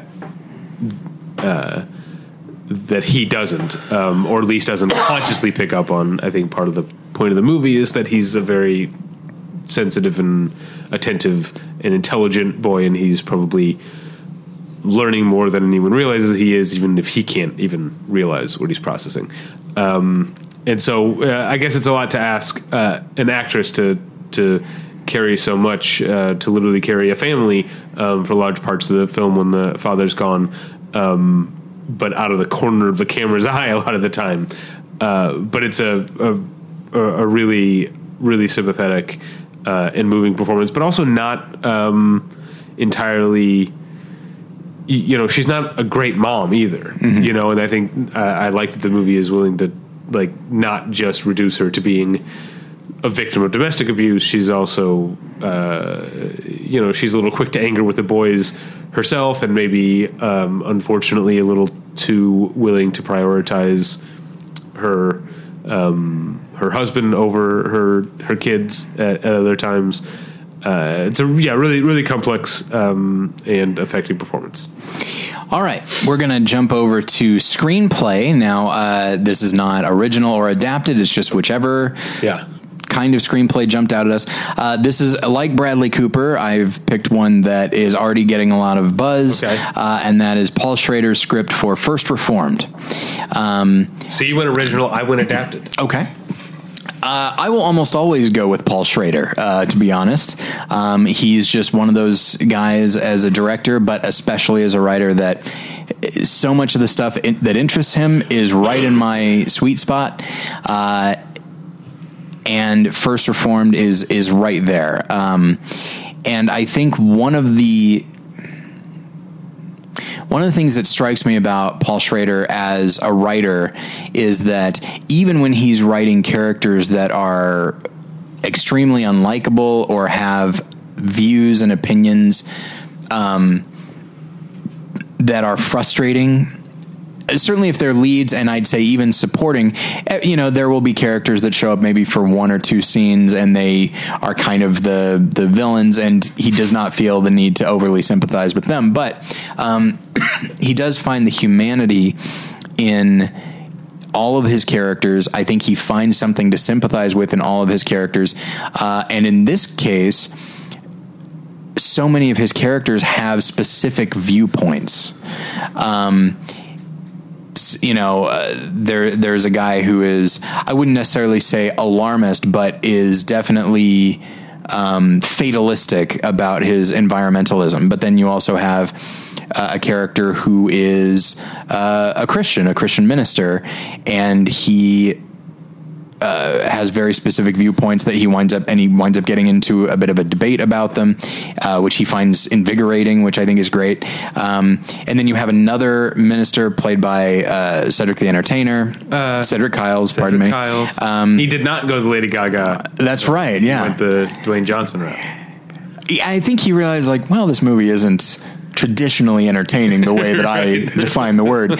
he doesn't, or at least doesn't consciously pick up on. I think part of the point of the movie is that he's a very sensitive and attentive and intelligent boy, and he's probably learning more than anyone realizes he is, even if he can't even realize what he's processing. And so I guess it's a lot to ask an actress to carry so much, to literally carry a family for large parts of the film when the father's gone, but out of the corner of the camera's eye a lot of the time. But it's a really, really sympathetic and moving performance, but also not entirely... she's not a great mom either, mm-hmm. And I think I like that the movie is willing to not just reduce her to being a victim of domestic abuse. She's also, she's a little quick to anger with the boys herself, and maybe, unfortunately, a little too willing to prioritize her husband over her kids at other times. It's a really, really complex and affecting performance. All right, we're going to jump over to screenplay. Now, this is not original or adapted. It's just whichever kind of screenplay jumped out at us. This is like Bradley Cooper. I've picked one that is already getting a lot of buzz, and that is Paul Schrader's script for First Reformed. So you went original, I went adapted. Okay. I will almost always go with Paul Schrader, to be honest. He's just one of those guys as a director, but especially as a writer, that so much of the stuff that interests him is right in my sweet spot. And First Reformed is right there. And I think one of the things that strikes me about Paul Schrader as a writer is that even when he's writing characters that are extremely unlikable or have views and opinions that are frustrating, certainly if they're leads, and I'd say even supporting, there will be characters that show up maybe for one or two scenes and they are kind of the villains, and he does not feel the need to overly sympathize with them. But he does find the humanity in all of his characters. I think he finds something to sympathize with in all of his characters. And in this case, so many of his characters have specific viewpoints. There's a guy who is, I wouldn't necessarily say alarmist, but is definitely fatalistic about his environmentalism. But then you also have a character who is a Christian minister, and he has very specific viewpoints that he winds up getting into a bit of a debate about them, which he finds invigorating, which I think is great. And then you have another minister played by Cedric the Entertainer, Cedric Kyles, pardon me. He did not go to Lady Gaga. That's right. Yeah. He went the Dwayne Johnson route. I think he realized, this movie isn't traditionally entertaining the way that I define the word.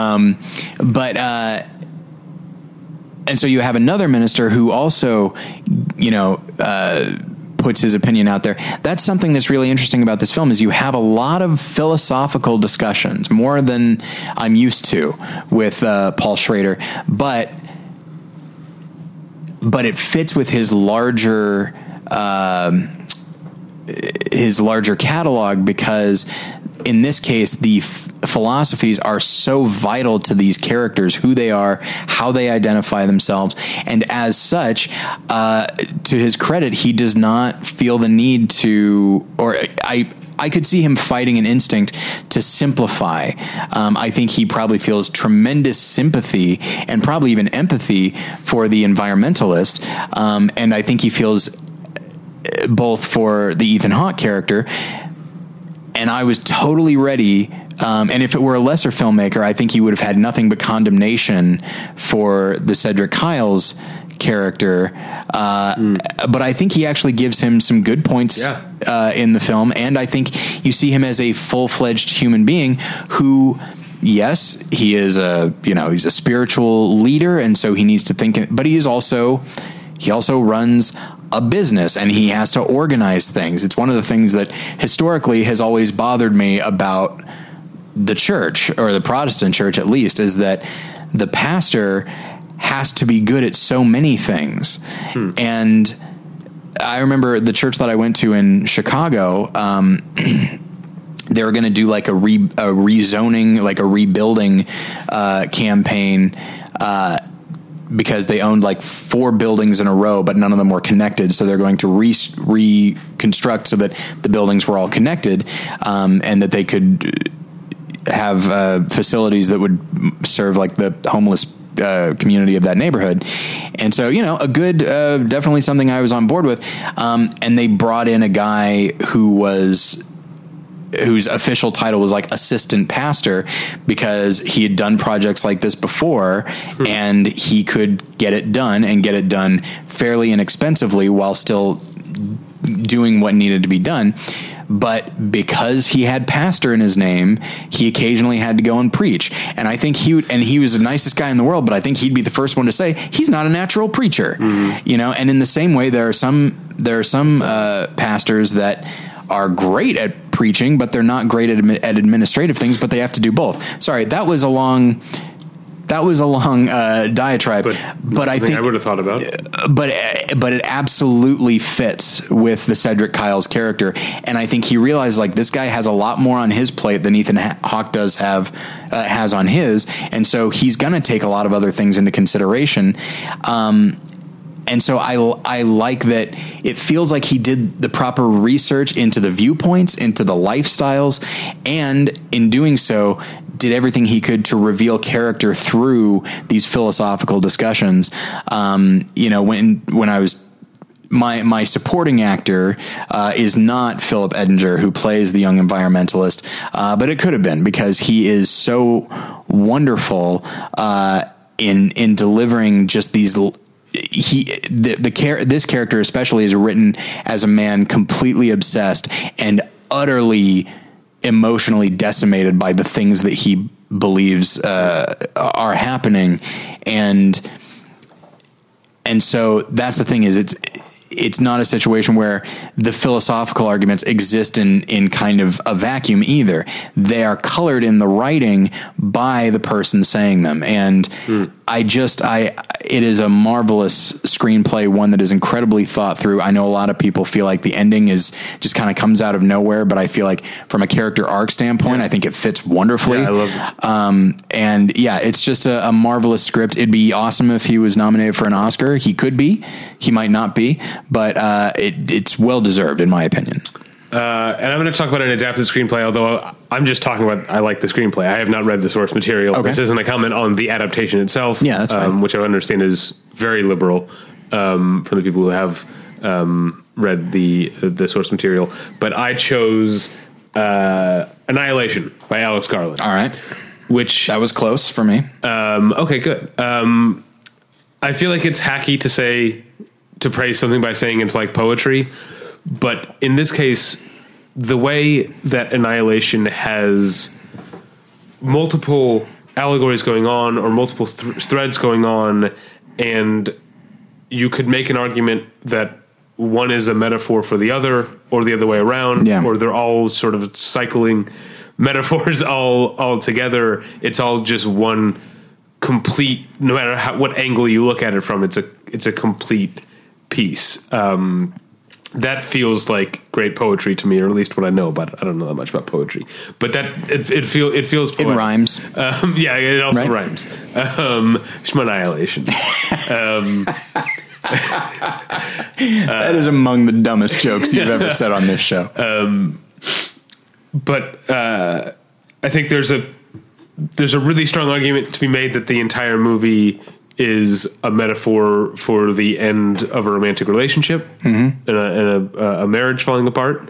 And so you have another minister who also, puts his opinion out there. That's something that's really interesting about this film, is you have a lot of philosophical discussions, more than I'm used to with Paul Schrader, but it fits with his larger catalog, because in this case, the philosophies are so vital to these characters, who they are, how they identify themselves. And as such, to his credit, he does not feel the need to, or I could see him fighting an instinct to simplify. I think he probably feels tremendous sympathy and probably even empathy for the environmentalist. And I think he feels both for the Ethan Hawke character. And I was totally ready. And if it were a lesser filmmaker, I think he would have had nothing but condemnation for the Cedric Kyles character. But I think he actually gives him some good points in the film. And I think you see him as a full-fledged human being who, yes, he is he's a spiritual leader. And so he needs to think, but he also runs a business, and he has to organize things. It's one of the things that historically has always bothered me about the church, or the Protestant church at least, is that the pastor has to be good at so many things. And I remember the church that I went to in Chicago, they were going to do like a rezoning, like a rebuilding campaign, because they owned like 4 buildings in a row, but none of them were connected. So they're going to reconstruct so that the buildings were all connected, and that they could have facilities that would serve like the homeless community of that neighborhood. And so, a good, definitely something I was on board with. And they brought in a guy whose official title was like assistant pastor, because he had done projects like this before, and he could get it done fairly inexpensively while still doing what needed to be done. But because he had pastor in his name, he occasionally had to go and preach. And I think he was the nicest guy in the world, but I think he'd be the first one to say he's not a natural preacher, and in the same way, there are some pastors that are great at preaching, but they're not great at administrative things, but they have to do both. Sorry, that was a long diatribe, but I think I would have thought about. But it absolutely fits with the Cedric Kyle's character, and I think he realized like this guy has a lot more on his plate than Ethan Hawke has on his, and so he's going to take a lot of other things into consideration. And so I like that it feels like he did the proper research into the viewpoints, into the lifestyles, and in doing so, did everything he could to reveal character through these philosophical discussions. When I was my supporting actor is not Philip Edinger, who plays the young environmentalist, but it could have been, because he is so wonderful in delivering just these. This character especially is written as a man completely obsessed and utterly emotionally decimated by the things that he believes are happening, and so that's the thing, is it's not a situation where the philosophical arguments exist in kind of a vacuum either. They are colored in the writing by the person saying them. And it is a marvelous screenplay, one that is incredibly thought through. I know a lot of people feel like the ending is just kind of comes out of nowhere, but I feel like from a character arc standpoint, I think it fits wonderfully. Yeah, I love it. And yeah, it's just a marvelous script. It'd be awesome if he was nominated for an Oscar. He could be, he might not be, but it's well deserved in my opinion. And I'm going to talk about an adapted screenplay, although I'm just talking about I like the screenplay. I have not read the source material. Okay. This isn't a comment on the adaptation itself, yeah, that's fine. Which I understand is very liberal from the people who have read the source material. But I chose Annihilation by Alex Garland. All right. Which that was close for me. Okay, good. I feel like it's hacky to praise something by saying it's like poetry. But in this case, the way that Annihilation has multiple allegories going on, or multiple threads going on, and you could make an argument that one is a metaphor for the other, or the other way around, or they're all sort of cycling metaphors all together. It's all just one complete, no matter what angle you look at it from, it's a complete piece. That feels like great poetry to me, or at least what I know about it. I don't know that much about poetry, but that it feels poetic. It rhymes. Yeah, it also rhymes. Annihilation. That is among the dumbest jokes you've ever said on this show. But I think there's a really strong argument to be made that the entire movie is a metaphor for the end of a romantic relationship and a marriage falling apart.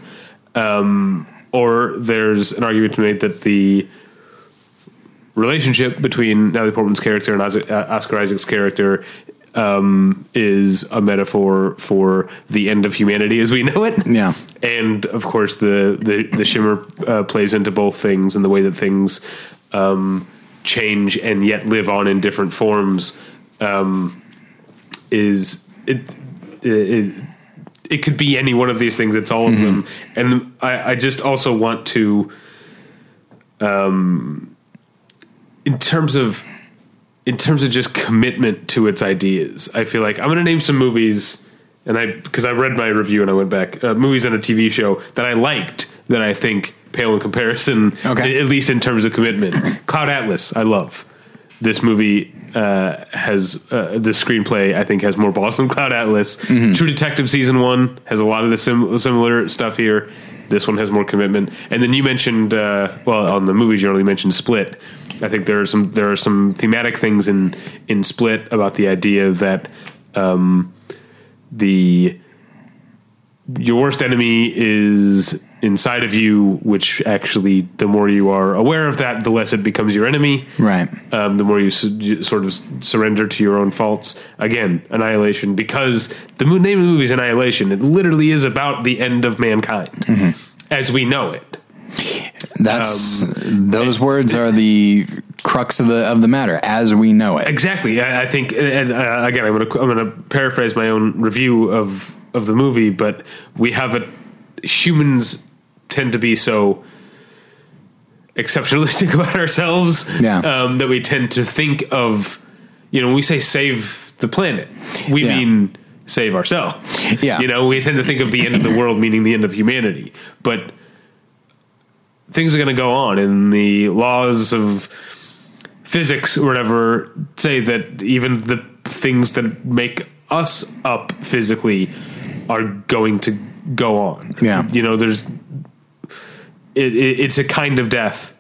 Or there's an argument to be made that the relationship between Natalie Portman's character and Oscar Isaac's character is a metaphor for the end of humanity as we know it. Yeah. And of course the shimmer plays into both things, and the way that things change and yet live on in different forms is it could be any one of these things. It's all of them. And I just also want to, in terms of just commitment to its ideas, I feel like I'm going to name some movies, and because I read my review and I went back, movies on a TV show that I liked that I think pale in comparison, at least in terms of commitment. Cloud Atlas, I love. This movie has the screenplay, I think, has more balls than Cloud Atlas. True Detective season 1 has a lot of the similar stuff here. This one has more commitment. And then you mentioned, on the movie journal, you mentioned Split. I think there are some thematic things in Split about the idea that your worst enemy is inside of you, which actually, the more you are aware of that, the less it becomes your enemy. Right. The more you sort of surrender to your own faults. Again, Annihilation, because the name of the movie is Annihilation. It literally is about the end of mankind as we know it. That's those words are the crux of the matter, as we know it. Exactly. I think, and again, I'm going to paraphrase my own review of the movie, but we have humans tend to be so exceptionalistic about ourselves that we tend to think of, when we say save the planet, we mean save ourselves. Yeah. We tend to think of the end of the world meaning the end of humanity, but things are going to go on, and the laws of physics or whatever say that even the things that make us up physically are going to go on. Yeah. It's a kind of death.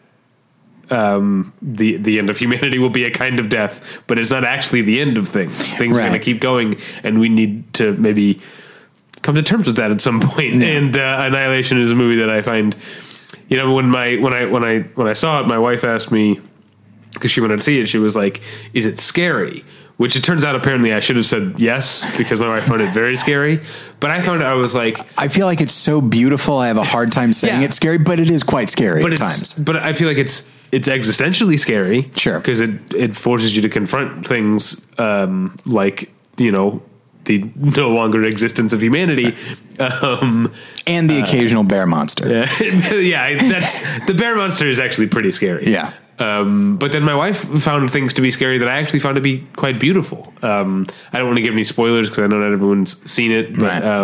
The end of humanity will be a kind of death, but it's not actually the end of things. Things are going to keep going, and we need to maybe come to terms with that at some point. Yeah. And Annihilation is a movie that I find, when I saw it, my wife asked me, because she wanted to see it, she was like, "Is it scary?" Which it turns out apparently I should have said yes, because my wife found it very scary. But I was like, I feel like it's so beautiful. I have a hard time saying it's scary, but it is quite scary at times. But I feel like it's existentially scary. Sure. Because it forces you to confront things like, the no longer existence of humanity. And the occasional bear monster. Yeah, the bear monster is actually pretty scary. Yeah. But then my wife found things to be scary that I actually found to be quite beautiful. I don't want to give any spoilers because I know not everyone's seen it, but I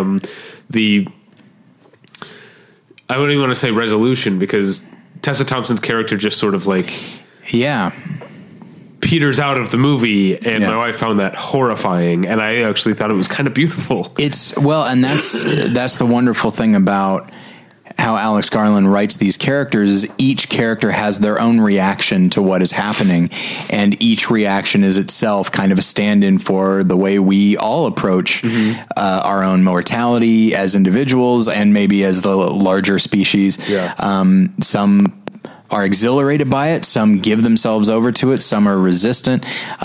wouldn't even want to say resolution, because Tessa Thompson's character just sort of peters out of the movie, and my wife found that horrifying, and I actually thought it was kind of beautiful. And that's the wonderful thing about how Alex Garland writes these characters. Each character has their own reaction to what is happening, and each reaction is itself kind of a stand-in for the way we all approach our own mortality as individuals and maybe as the larger species. Some are exhilarated by it, some give themselves over to it, some are resistant.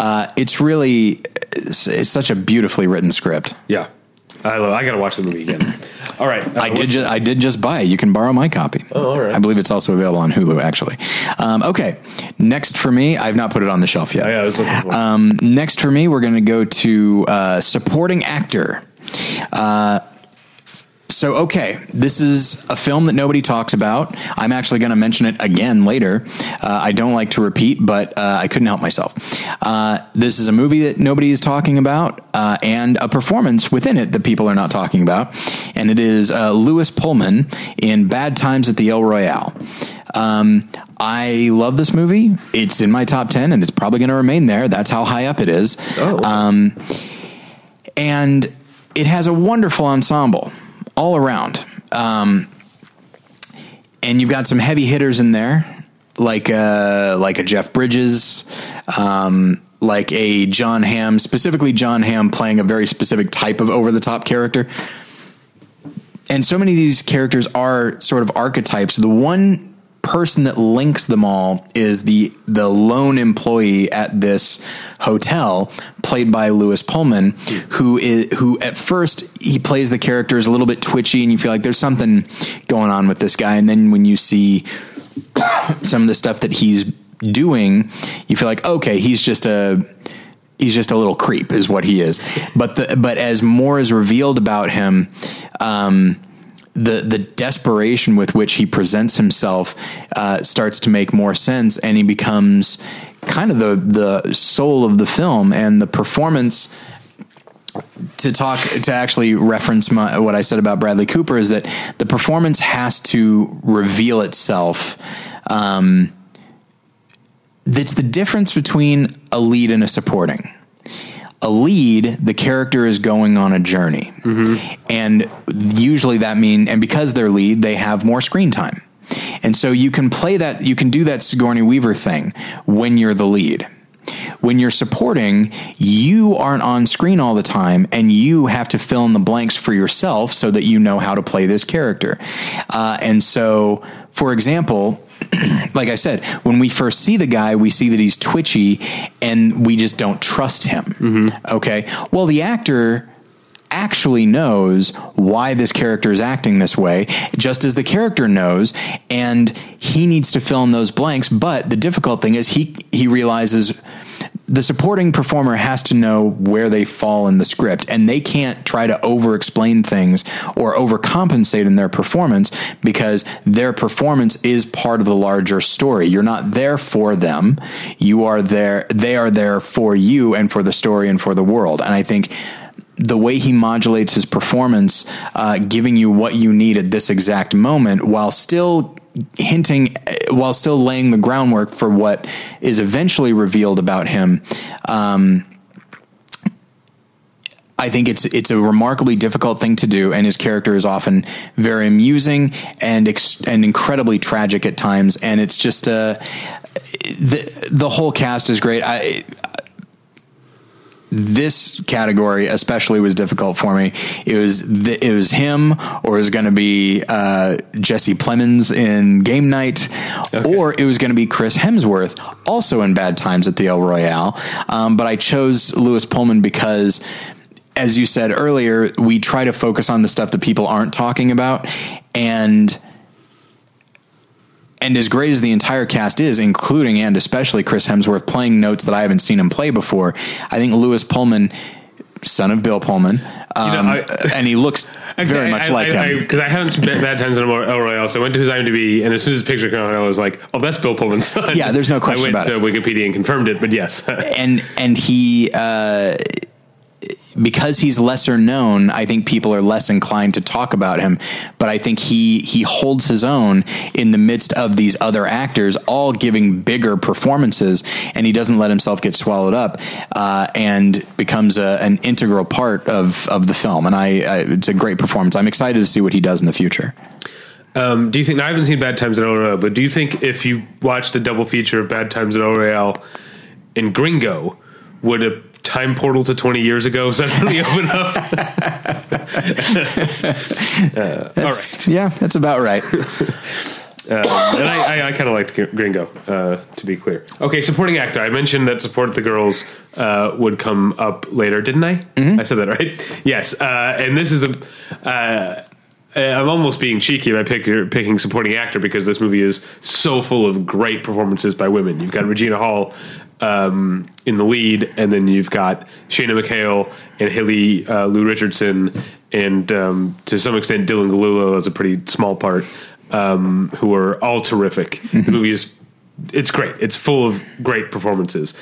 It's such a beautifully written script. Yeah. I got to watch the movie again. All right. I did just buy it. You can borrow my copy. Oh, all right. I believe it's also available on Hulu, actually. Okay. Next for me, I've not put it on the shelf yet. Oh, yeah, I was looking for it. Next for me, we're going to go to supporting actor. This is a film that nobody talks about. I'm actually going to mention it again later. I don't like to repeat, but I couldn't help myself. This is a movie that nobody is talking about, and a performance within it that people are not talking about. And it is Lewis Pullman in Bad Times at the El Royale. I love this movie. It's in my top 10, and it's probably going to remain there. That's how high up it is. And it has a wonderful ensemble all around. And you've got some heavy hitters in there, like a Jeff Bridges, like a John Hamm, specifically John Hamm playing a very specific type of over-the-top character. And so many of these characters are sort of archetypes. The one person that links them all is the lone employee at this hotel, played by Lewis Pullman, who at first he plays the character as a little bit twitchy, and you feel like there's something going on with this guy. And then when you see some of the stuff that he's doing, you feel like, okay, he's just a little creep is what he is. But as more is revealed about him, the desperation with which he presents himself starts to make more sense, and he becomes kind of the soul of the film. And the performance, to actually reference what I said about Bradley Cooper, is that the performance has to reveal itself. That's the difference between a lead and a supporting. A lead, the character is going on a journey. And usually and because they're lead, they have more screen time. And so you can play that, you can do that Sigourney Weaver thing when you're the lead. When you're supporting, you aren't on screen all the time, and you have to fill in the blanks for yourself so that you know how to play this character. And so, for example, like I said, when we first see the guy, we see that he's twitchy and we just don't trust him. Okay. Well, the actor actually knows why this character is acting this way, just as the character knows, and he needs to fill in those blanks. But the difficult thing is he realizes the supporting performer has to know where they fall in the script, and they can't try to over-explain things or overcompensate in their performance, because their performance is part of the larger story. You're not there for them. You are there. They are there for you and for the story and for the world. And I think the way he modulates his performance, giving you what you need at this exact moment, while still laying the groundwork for what is eventually revealed about him. I think it's a remarkably difficult thing to do, and his character is often very amusing and incredibly tragic at times. And it's just the whole cast is great. This category especially was difficult for me. It was him, or it was going to be Jesse Plemons in Game Night, or it was going to be Chris Hemsworth, also in Bad Times at the El Royale. But I chose Lewis Pullman because, as you said earlier, we try to focus on the stuff that people aren't talking about, and as great as the entire cast is, including and especially Chris Hemsworth playing notes that I haven't seen him play before, I think Lewis Pullman, son of Bill Pullman, and he looks very much like him. Because I haven't seen Bad Times in El Royale, so I went to his IMDb, and as soon as his picture came out, I was like, "Oh, that's Bill Pullman's son." Yeah, there's no question about it. I went to Wikipedia and confirmed it, but yes, and he. Because he's lesser known, I think people are less inclined to talk about him. But I think he holds his own in the midst of these other actors, all giving bigger performances, and he doesn't let himself get swallowed up, and becomes an integral part of the film. And it's a great performance. I'm excited to see what he does in the future. Do you think? Now, I haven't seen Bad Times at El Royale, but do you think if you watched a double feature of Bad Times at El Royale and Gringo, would a time portal to 20 years ago suddenly open up? All right. Yeah, that's about right. And I kind of liked Gringo, to be clear. Okay, supporting actor. I mentioned that Support the Girls would come up later, didn't I? Mm-hmm. I said that right? Yes. And this is I'm almost being cheeky by picking supporting actor, because this movie is so full of great performances by women. You've got Regina Hall in the lead, and then you've got Shayna McHale and Haley Lou Richardson, and to some extent Dylan Galullo as a pretty small part, who are all terrific. Mm-hmm. The movie it's great. It's full of great performances.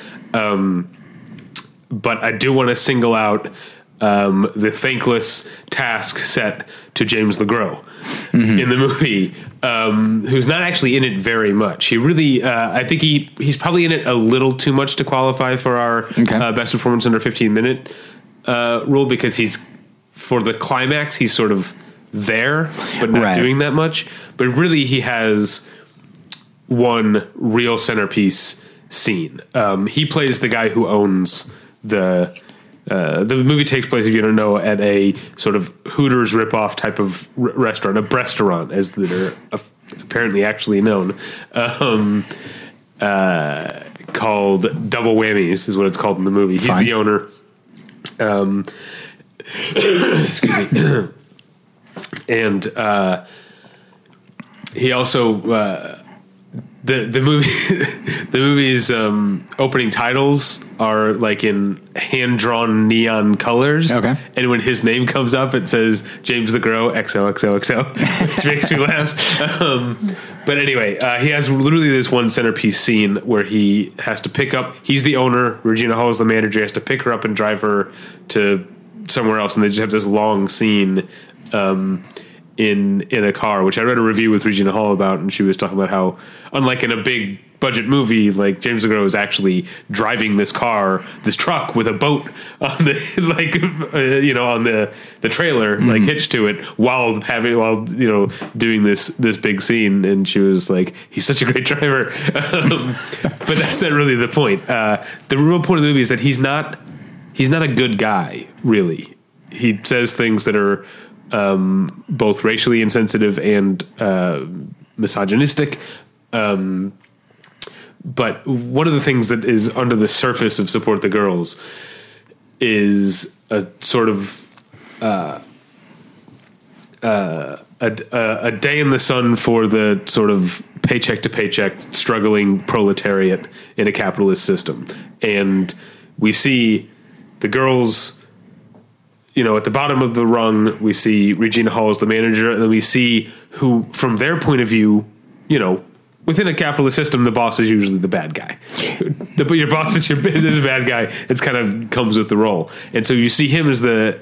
But I do want to single out the thankless task set to James LeGros in the movie, who's not actually in it very much. He really, I think he's probably in it a little too much to qualify for our best performance under 15-minute rule, because for the climax, he's sort of there, but not doing that much. But really, he has one real centerpiece scene. He plays the guy who owns the movie takes place, if you don't know, at a sort of Hooters ripoff type of restaurant, a breastaurant, as they're apparently actually known, called Double Whammies is what it's called in the movie. He's the owner. Excuse me. And he also the movie's opening titles are like in hand-drawn neon colors. Okay. And when his name comes up, it says James LeGros XOXOXO, which makes me laugh. But anyway, he has literally this one centerpiece scene where he has to pick up, he's the owner, Regina Hall is the manager, he has to pick her up and drive her to somewhere else, and they just have this long scene in a car, which I read a review with Regina Hall about, and she was talking about how, unlike in a big budget movie, like James LeGros is actually driving this truck with a boat on the on the trailer, like hitched to it, while doing this big scene. And she was like, he's such a great driver. But that's not really the point. The real point of the movie is that he's not a good guy, really. He says things that are both racially insensitive and misogynistic. But one of the things that is under the surface of Support the Girls is a sort of a day in the sun for the sort of paycheck to paycheck, struggling proletariat in a capitalist system. And we see the girls, you know, at the bottom of the rung. We see Regina Hall as the manager, and then we see who, from their point of view, you know, within a capitalist system, the boss is usually the bad guy. Your boss is your business bad guy. It's kind of comes with the role, and so you see him as the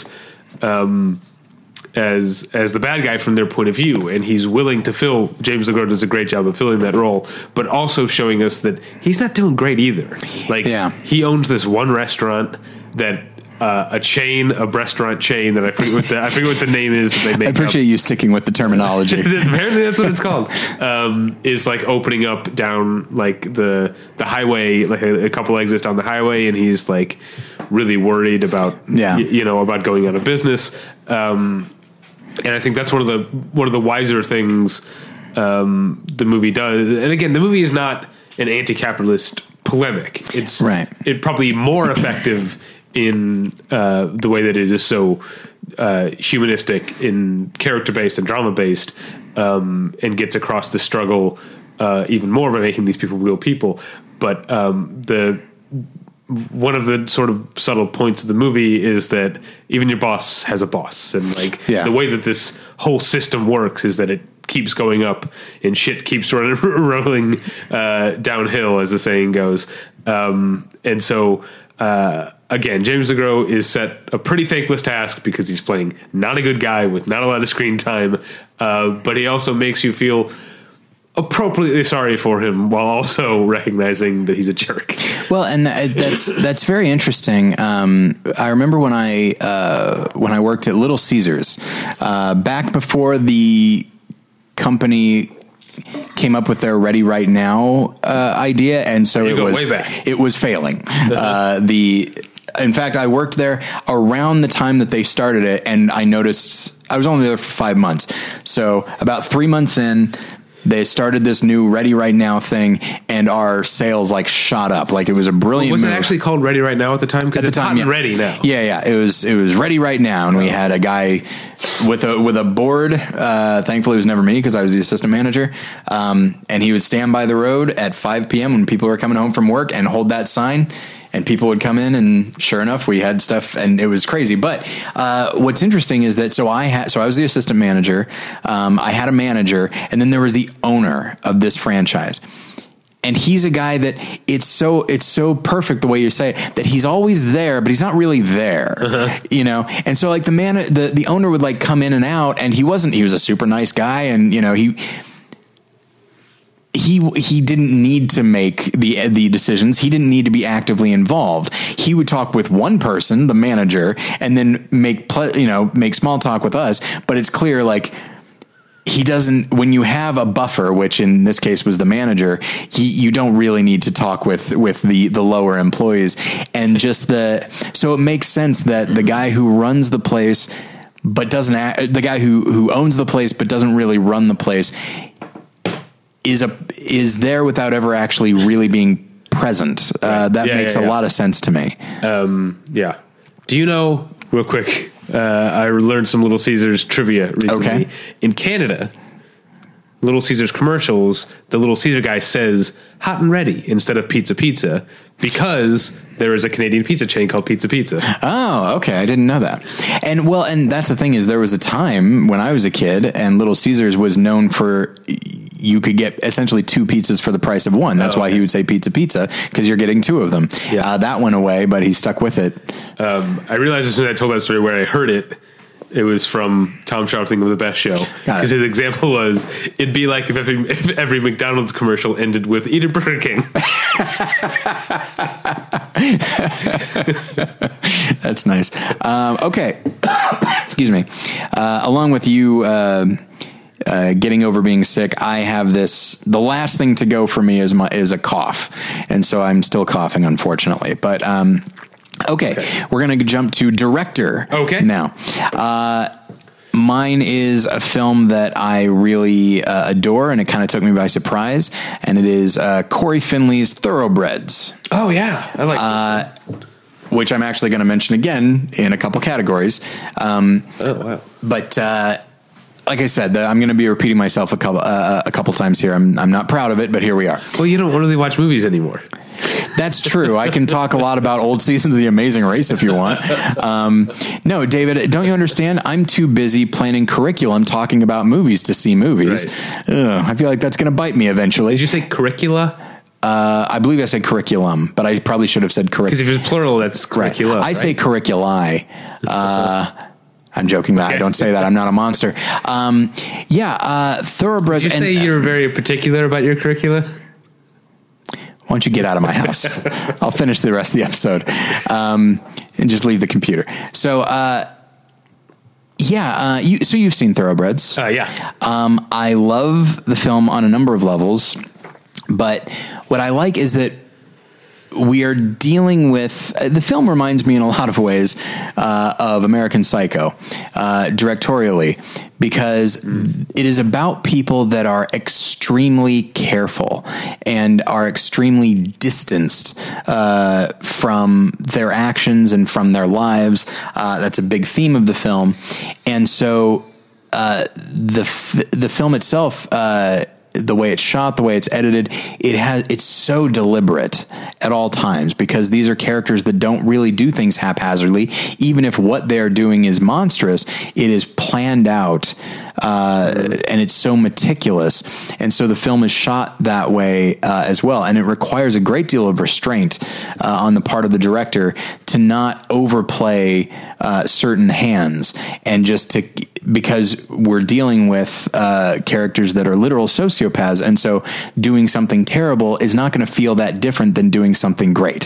bad guy from their point of view, and he's willing to fill. James LeGros does a great job of filling that role, but also showing us that he's not doing great either. Like, he owns this one restaurant that. A restaurant chain that I forget what the name is that they make. I appreciate you sticking with the terminology. Apparently that's what it's called. Is like opening up down like the highway, like a couple exits down the highway, and he's like really worried about about going out of business. And I think that's one of the wiser things the movie does. And again, the movie is not an anti-capitalist polemic. It's probably more effective in the way that it is so humanistic, in character-based and drama-based, and gets across the struggle even more by making these people real people. But one of the sort of subtle points of the movie is that even your boss has a boss. And the way that this whole system works is that it keeps going up and shit keeps rolling downhill, as the saying goes. And so... again, James LeGros is set a pretty thankless task because he's playing not a good guy with not a lot of screen time, but he also makes you feel appropriately sorry for him while also recognizing that he's a jerk. Well, and that's very interesting. I remember when I worked at Little Caesars back before the company came up with their Ready Right Now idea, and so it was failing. In fact, I worked there around the time that they started it, and I noticed I was only there for 5 months. So about 3 months in, they started this new Ready Right Now thing, and our sales shot up. Like, it was a brilliant move. Was it move. actually called Ready Right Now at the time? Because it's hot and ready now. Yeah. It was Ready Right Now, and we had a guy with a board. Thankfully, it was never me because I was the assistant manager. And he would stand by the road at 5 p.m. when people were coming home from work and hold that sign. And people would come in, and sure enough, we had stuff, and it was crazy. But what's interesting is that I was the assistant manager. I had a manager, and then there was the owner of this franchise. And he's a guy that it's so perfect the way you say it, that he's always there, but he's not really there, you know? And so the owner would come in and out, and he was a super nice guy. And, he didn't need to make the decisions. He didn't need to be actively involved. He would talk with one person, the manager, and then make small talk with us. But it's clear, he doesn't, when you have a buffer, which in this case was the manager, you don't really need to talk with the lower employees. And so it makes sense that the guy who runs the place, but the guy who owns the place, but doesn't really run the place, is there without ever actually really being present. That makes a lot of sense to me. Do you know, real quick, I learned some Little Caesars trivia recently. Okay. In Canada, Little Caesars commercials, the Little Caesar guy says hot and ready instead of pizza because there is a Canadian pizza chain called Pizza Pizza. Oh, okay. I didn't know that. And that's the thing, is there was a time when I was a kid and Little Caesars was known for, you could get essentially 2 pizzas for the price of one. That's why he would say pizza, because you're getting 2 of them. Yeah. That went away, but he stuck with it. I realized as soon as I told that story where I heard it, it was from Tom Scharpling of The Best Show. Because his example was, it'd be like if every McDonald's commercial ended with "Eat a Burger King." That's nice. Okay. Excuse me. Along with you getting over being sick, I have the last thing to go for me is a cough. And so I'm still coughing, unfortunately. But Okay, we're going to jump to director now. Mine is a film that I really adore, and it kind of took me by surprise, and it is Corey Finley's Thoroughbreds. Oh, yeah. I like this. Which I'm actually going to mention again in a couple categories. Oh, wow. But like I said, I'm going to be repeating myself a couple times here. I'm not proud of it, but here we are. Well, you don't really watch movies anymore. That's true. I can talk a lot about old seasons of The Amazing Race if you want. No, David, don't you understand? I'm too busy planning curriculum talking about movies to see movies. Right. I feel like that's going to bite me eventually. Did you say curricula? I believe I said curriculum, but I probably should have said curriculum. Because if it's plural, that's curricula. Right. I say curriculi. I'm joking that. Okay. I don't say that. I'm not a monster. Thoroughbreds. Did you say you're very particular about your curricula? Why don't you get out of my house? I'll finish the rest of the episode and just leave the computer. So, you've seen Thoroughbreds. Yeah. I love the film on a number of levels, but what I like is that we are dealing with the film reminds me in a lot of ways of American Psycho directorially, because it is about people that are extremely careful and are extremely distanced from their actions and from their lives. That's a big theme of the film. And so the film itself, the way it's shot, the way it's edited, it's so deliberate at all times, because these are characters that don't really do things haphazardly. Even if what they're doing is monstrous, it is planned out, and it's so meticulous. And so the film is shot that way as well. And it requires a great deal of restraint on the part of the director to not overplay certain hands, and because we're dealing with characters that are literal sociopaths, and so doing something terrible is not going to feel that different than doing something great.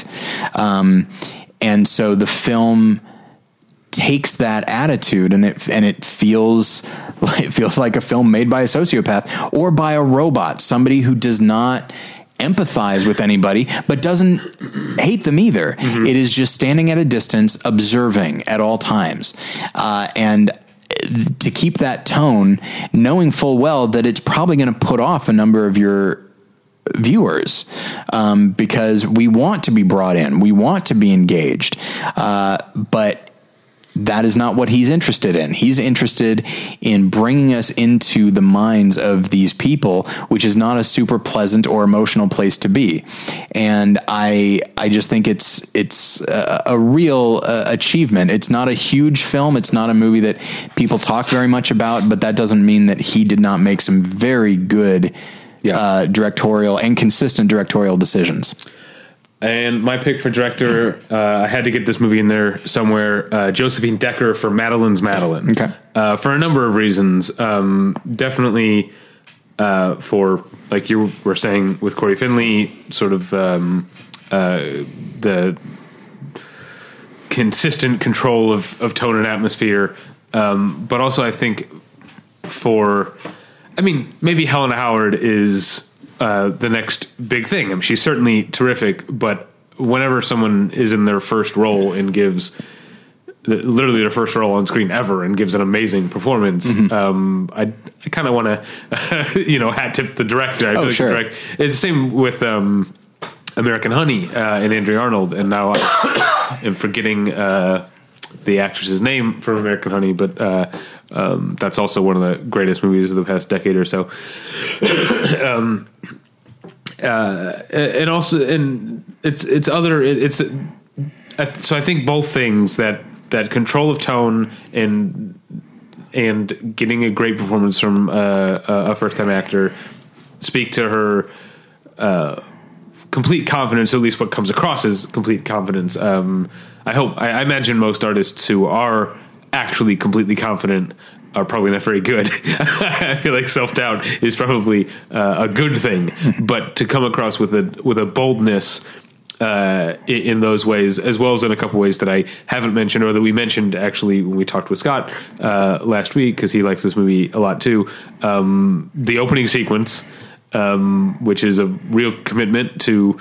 And so the film takes that attitude, and it feels like a film made by a sociopath or by a robot, somebody who does not empathize with anybody, but doesn't hate them either. Mm-hmm. It is just standing at a distance, observing at all times. And to keep that tone, knowing full well that it's probably going to put off a number of your viewers, because we want to be brought in, we want to be engaged, but that is not what he's interested in. He's interested in bringing us into the minds of these people, which is not a super pleasant or emotional place to be. And I just think it's a real achievement. It's not a huge film. It's not a movie that people talk very much about, but that doesn't mean that he did not make some very good directorial and consistent directorial decisions. And my pick for director, I had to get this movie in there somewhere, Josephine Decker for Madeline's Madeline. Okay. For a number of reasons. Definitely for, like you were saying with Corey Finley, sort of the consistent control of tone and atmosphere. But also I think maybe Helena Howard is the next big thing. I mean, she's certainly terrific, but whenever someone is in their first role and gives literally their first role on screen ever and gives an amazing performance, mm-hmm. I kind of want to, hat tip the director. Sure. It's the same with American Honey and Andrea Arnold, and now I am forgetting the actress's name from American Honey, but that's also one of the greatest movies of the past decade or so. And also, and so I think both things, that control of tone and getting a great performance from a first time actor speak to her complete confidence, or at least what comes across as complete confidence. I imagine most artists who are actually completely confident are probably not very good. I feel like self-doubt is probably a good thing, but to come across with a boldness in those ways, as well as in a couple ways that I haven't mentioned, or that we mentioned actually when we talked with Scott last week, because he likes this movie a lot too. The opening sequence, which is a real commitment to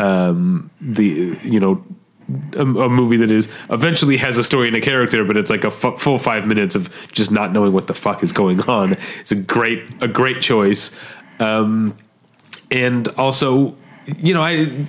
a movie that is eventually has a story and a character, but it's like a full 5 minutes of just not knowing what the fuck is going on. It's a great choice. And also, to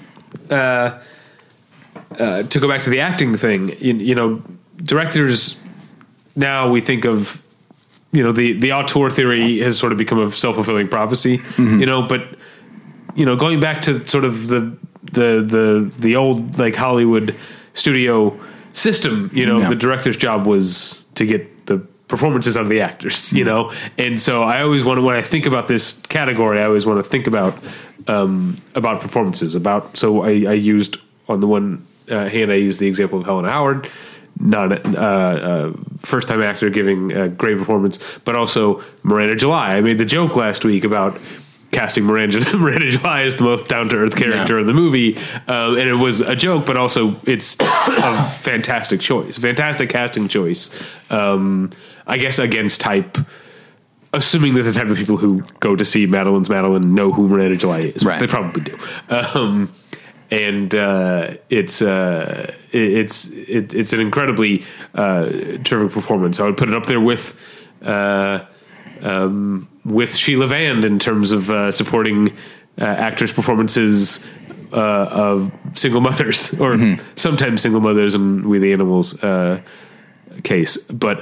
go back to the acting thing, directors now, we think of, the auteur theory has sort of become a self-fulfilling prophecy, but going back to sort of the old like Hollywood studio system, the director's job was to get the performances out of the actors, and so I always when I think about this category, I always want to think about performances. So I used on the one hand, I used the example of Helen Howard, not a first time actor giving a great performance, but also Miranda July. I made the joke last week about casting Miranda July as the most down to earth character in the movie, and it was a joke, but also it's a fantastic casting choice. I guess against type, assuming that the type of people who go to see Madeline's Madeline know who Miranda July is. Right. They probably do. It's an incredibly terrific performance. I would put it up there with Sheila Vand in terms of supporting actors' performances of single mothers, or sometimes single mothers in We the Animals case. But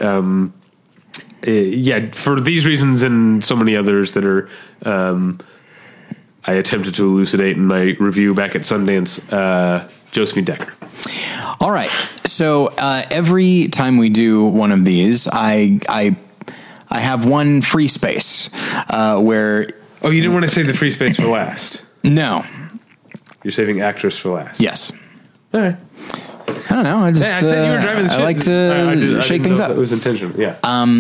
for these reasons and so many others that are I attempted to elucidate in my review back at Sundance, Josephine Decker. All right. So every time we do one of these, I have one free space where... Oh, you didn't want to save the free space for last? No. You're saving actress for last? Yes. All right. I don't know. I just you were driving the ship. I like to shake things up. It was intentional. Yeah.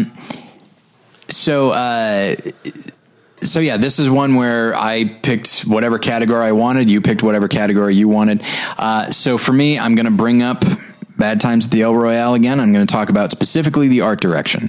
So yeah, this is one where I picked whatever category I wanted. You picked whatever category you wanted. So for me, I'm going to bring up Bad Times at the El Royale again. I'm going to talk about specifically the art direction.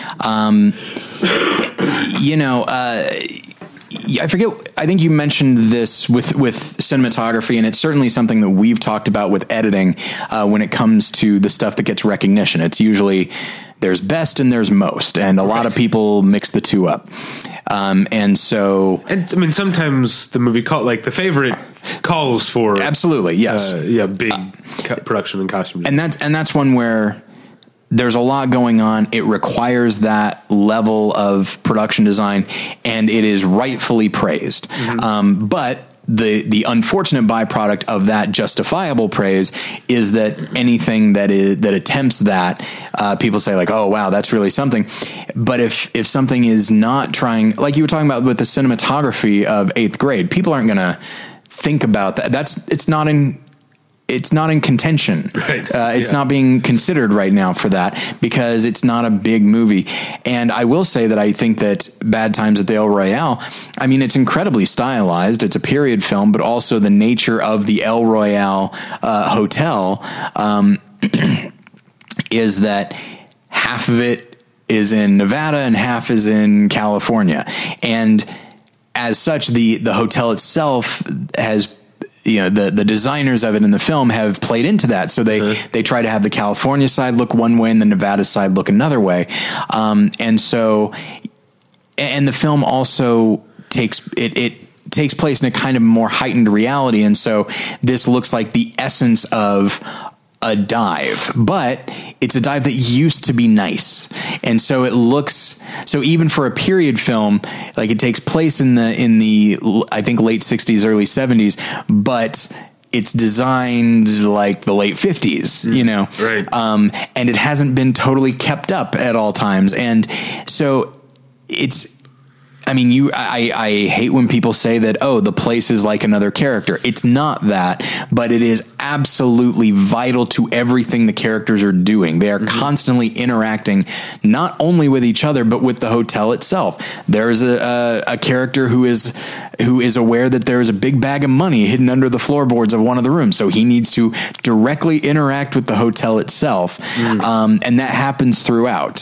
I forget. I think you mentioned this with cinematography, and it's certainly something that we've talked about with editing when it comes to the stuff that gets recognition. It's usually there's best and there's most, and a lot of people mix the two up. And sometimes the movie The Favorite calls for absolutely yes, big production and costume, and that's one where there's a lot going on. It requires that level of production design, and it is rightfully praised. But the unfortunate byproduct of that justifiable praise is that anything that attempts that, people say like, oh wow, that's really something. But if something is not trying, like you were talking about with the cinematography of 8th Grade, people aren't going to think about that. It's not in contention. Right. It's not being considered right now for that because it's not a big movie. And I will say that I think that Bad Times at the El Royale, I mean, it's incredibly stylized. It's a period film, but also the nature of the El Royale hotel is that half of it is in Nevada and half is in California. And as such, the hotel itself has, the designers of it in the film have played into that. So they try to have the California side look one way and the Nevada side look another way. And the film also takes place in a kind of more heightened reality. And so this looks like the essence of a dive, but it's a dive that used to be nice. And so it looks, so even for a period film, like it takes place in the I think late 60s, early 70s, but it's designed like the late 50s, Right. And it hasn't been totally kept up at all times. And so I hate when people say that, oh, the place is like another character. It's not that, but it is absolutely vital to everything the characters are doing. They are constantly interacting, not only with each other, but with the hotel itself. There's a character who is aware that there is a big bag of money hidden under the floorboards of one of the rooms. So he needs to directly interact with the hotel itself. And that happens throughout.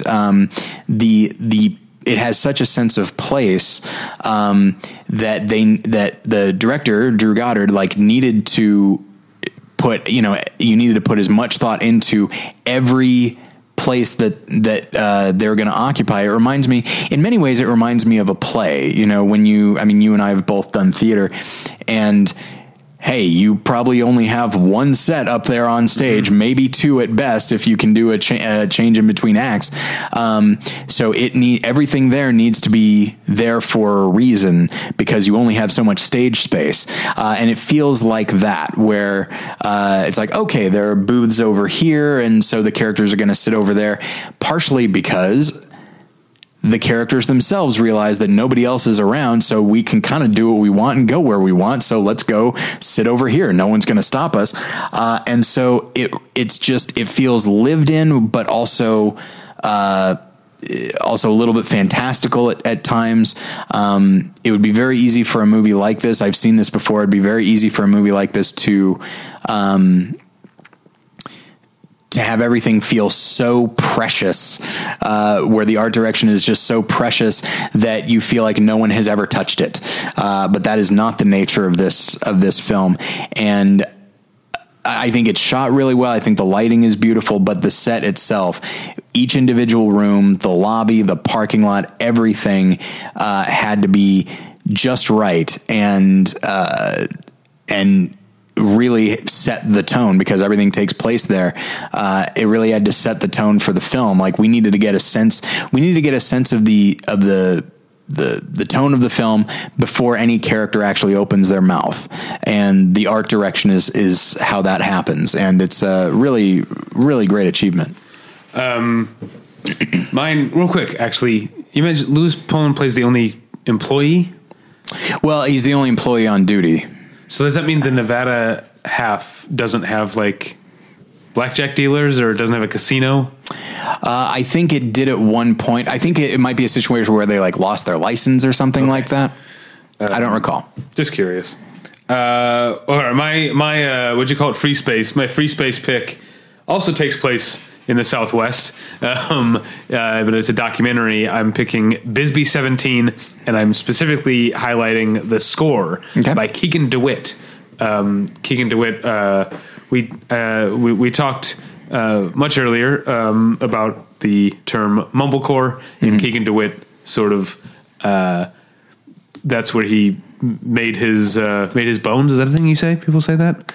It has such a sense of place that the director Drew Goddard needed to put as much thought into every place that they're going to occupy. It reminds me, in many ways, it reminds me of a play. When you and I have both done theater, and hey, you probably only have one set up there on stage, maybe two at best if you can do a change in between acts. So everything there needs to be there for a reason, because you only have so much stage space. And it feels like that, where it's like, okay, there are booths over here, and so the characters are going to sit over there, partially because the characters themselves realize that nobody else is around, so we can kind of do what we want and go where we want. So let's go sit over here. No one's going to stop us. And so it feels lived in, but also a little bit fantastical at times. It would be very easy for a movie like this. I've seen this before. It'd be very easy for a movie like this to have everything feel so precious, where the art direction is just so precious that you feel like no one has ever touched it. But that is not the nature of this film. And I think it's shot really well. I think the lighting is beautiful, but the set itself, each individual room, the lobby, the parking lot, everything had to be just right and really set the tone, because everything takes place there. It really had to set the tone for the film. Like, we needed to get a sense of the tone of the film before any character actually opens their mouth. And the art direction is how that happens. And it's a really, really great achievement. Mine, real quick, actually, you mentioned Lewis Pullman plays the only employee. Well, he's the only employee on duty. So does that mean the Nevada half doesn't have like blackjack dealers, or doesn't have a casino? I think it did at one point. I think it might be a situation where they like lost their license or something like that. I don't recall. Just curious. Or my what'd you call it? Free space. My free space pick also takes place in the Southwest, but it's a documentary. I'm picking Bisbee 17, and I'm specifically highlighting the score by Keegan DeWitt. Keegan DeWitt, we talked much earlier about the term mumblecore, and Keegan DeWitt sort of that's where he made his bones. Is that a thing you say? People say that.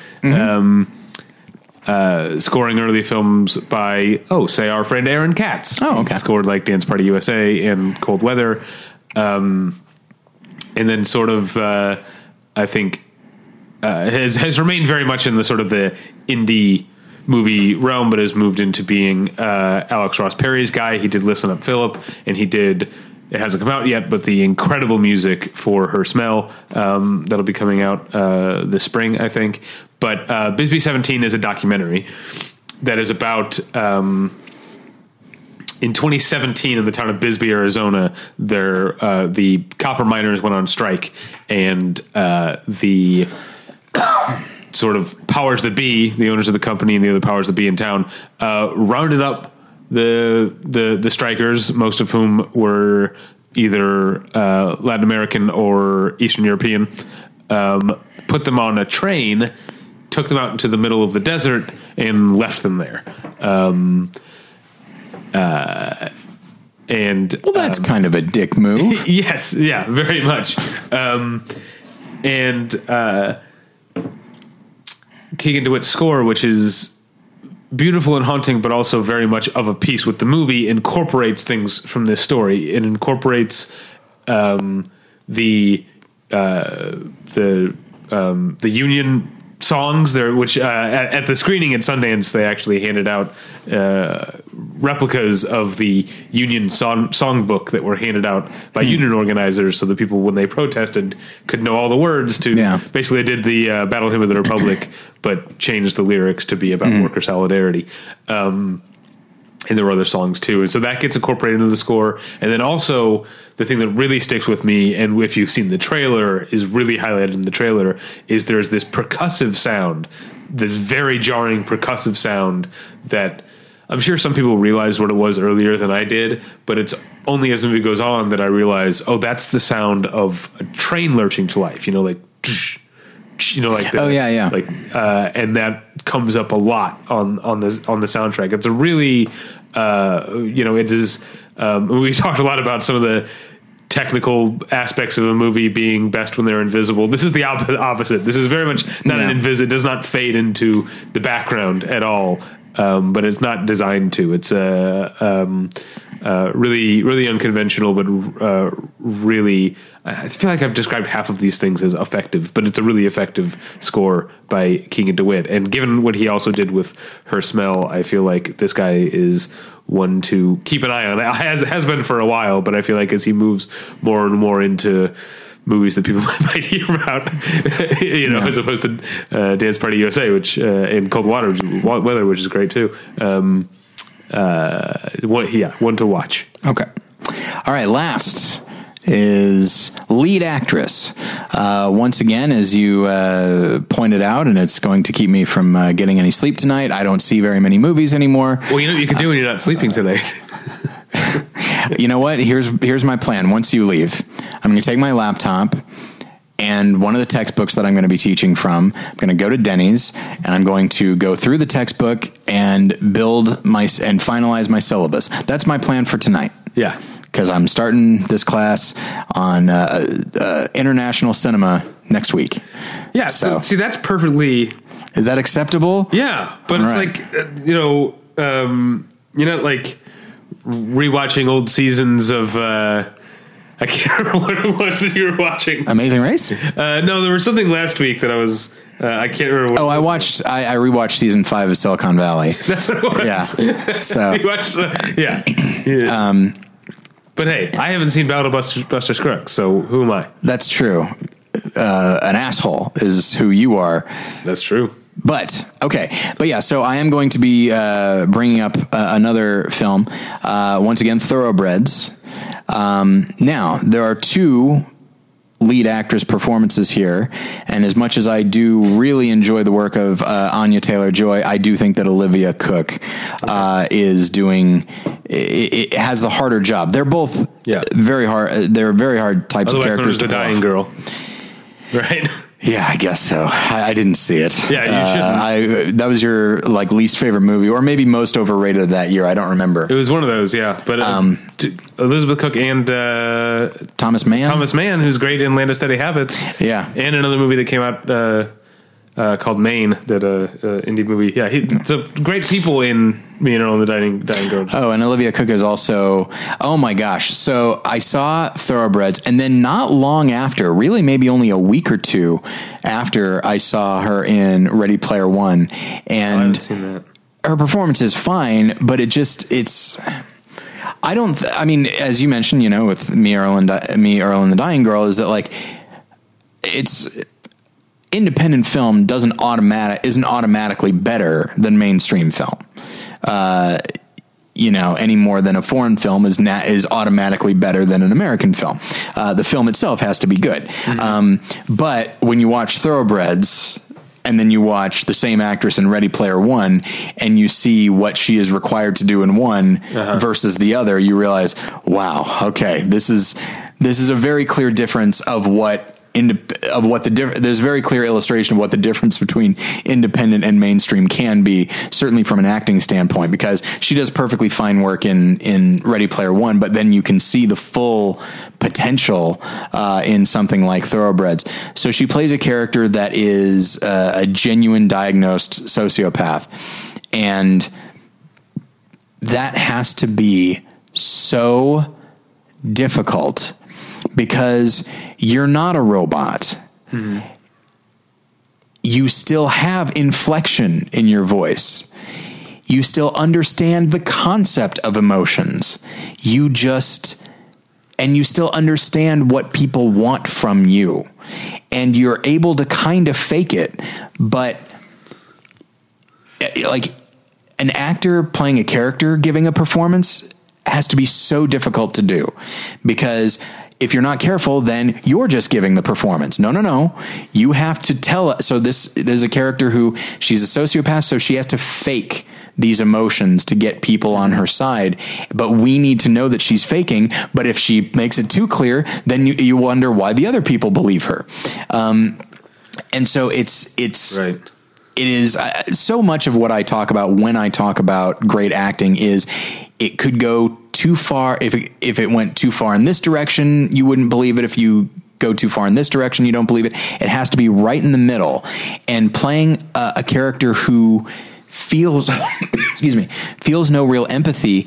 Scoring early films by, say our friend Aaron Katz. Oh, okay. Scored like Dance Party USA and Cold Weather. And then sort of, I think, has remained very much in the sort of the indie movie realm, but has moved into being Alex Ross Perry's guy. He did Listen Up, Philip, and he did, it hasn't come out yet, but the incredible music for Her Smell, that'll be coming out this spring, I think. But Bisbee 17 is a documentary that is about, in 2017 in the town of Bisbee, Arizona, the copper miners went on strike, and the sort of powers that be, the owners of the company and the other powers that be in town, rounded up the strikers, most of whom were either Latin American or Eastern European, put them on a train, took them out into the middle of the desert, and left them there. And well, that's kind of a dick move. Yes, yeah, very much. Keegan DeWitt's score, which is beautiful and haunting, but also very much of a piece with the movie, incorporates things from this story. It incorporates the Union songs there, which at the screening at Sundance, they actually handed out replicas of the Union songbook that were handed out by union organizers, so that people, when they protested, could know all the words to. Basically, they did the Battle Hymn of the Republic, but changed the lyrics to be about worker solidarity. And there were other songs too, and so that gets incorporated into the score. And then also the thing that really sticks with me, and if you've seen the trailer, is really highlighted in the trailer, is there's this percussive sound, this very jarring percussive sound that I'm sure some people realized what it was earlier than I did, but it's only as the movie goes on that I realize, that's the sound of a train lurching to life, like, like the, like, and that comes up a lot on the soundtrack. It's a really, it is. We talked a lot about some of technical aspects of a movie being best when they're invisible. This is the opposite. This is very much not an it does not fade into the background at all. But it's not designed to. It's really, really unconventional, but really, I feel like I've described half of these things as effective, but it's a really effective score by Keegan DeWitt. And given what he also did with Her Smell, I feel like this guy is one to keep an eye on. Has been for a while, but I feel like as he moves more and more into movies that people might hear about, as opposed to Dance Party USA, which and Cold Weather, which is great too. One to watch. Okay. All right. Last is lead actress. Once again, as you pointed out, and it's going to keep me from getting any sleep tonight. I don't see very many movies anymore. Well, you know what you can do when you're not sleeping tonight. You know what? Here's my plan. Once you leave, I'm going to take my laptop and one of the textbooks that I'm going to be teaching from. I'm going to go to Denny's and I'm going to go through the textbook and finalize my syllabus. That's my plan for tonight. Yeah. Because I'm starting this class on international cinema next week. Yeah. So see, that's perfectly. Is that acceptable? Yeah, but All it's right. like you're not like rewatching old seasons of. I can't remember what it was that you were watching. Amazing Race? No, there was something last week that I was. I can't remember. What I rewatched season 5 of Silicon Valley. That's what it was. Yeah. So you watched. Yeah. But hey, I haven't seen Battle of Buster Scruggs, so who am I? That's true. An asshole is who you are. That's true. But yeah, so I am going to be bringing up another film. Once again, Thoroughbreds. Now, there are 2 lead actress performances here, and as much as I do really enjoy the work of Anya Taylor-Joy, I do think that Olivia Cooke is doing it has the harder job. They're both very hard. They're very hard types of characters to the dying girl, right? Yeah, I guess so. I didn't see it. Yeah, you shouldn't. That was your least favorite movie, or maybe most overrated of that year. I don't remember. It was one of those, yeah. But Elizabeth Cooke and Thomas Mann, who's great in Land of Steady Habits. Yeah, and another movie that came out called Maine, that indie movie. Yeah, it's a great people in Me and Earl and the Dying Girl. Oh, and Olivia Cooke is also. Oh my gosh! So I saw Thoroughbreds, and then not long after, really maybe only a week or 2 after, I saw her in Ready Player One, and I haven't seen that. Her performance is fine, but it's. I don't. I mean, as you mentioned, with Me, Earl and the Dying Girl, is that like it's. Independent film isn't automatically better than mainstream film, any more than a foreign film is automatically better than an American film. The film itself has to be good. Mm-hmm. But when you watch Thoroughbreds and then you watch the same actress in Ready Player One and you see what she is required to do in one versus the other, you realize, wow, okay, this is a very clear difference of what. There's a very clear illustration of what the difference between independent and mainstream can be, certainly from an acting standpoint, because she does perfectly fine work in Ready Player One, but then you can see the full potential in something like Thoroughbreds. So she plays a character that is a genuine diagnosed sociopath, and that has to be so difficult because you're not a robot. Mm-hmm. You still have inflection in your voice. You still understand the concept of emotions. You still understand what people want from you. And you're able to kind of fake it. But like an actor playing a character, giving a performance has to be so difficult to do, because if you're not careful, then you're just giving the performance. No. You have to tell. So there's a character who she's a sociopath, so she has to fake these emotions to get people on her side. But we need to know that she's faking. But if she makes it too clear, then you wonder why the other people believe her. And so it's right. It is so much of what I talk about when I talk about great acting is it could go too far, if it went too far in this direction, you wouldn't believe it. If you go too far in this direction, you don't believe it. It has to be right in the middle. And playing a character who feels, feels no real empathy,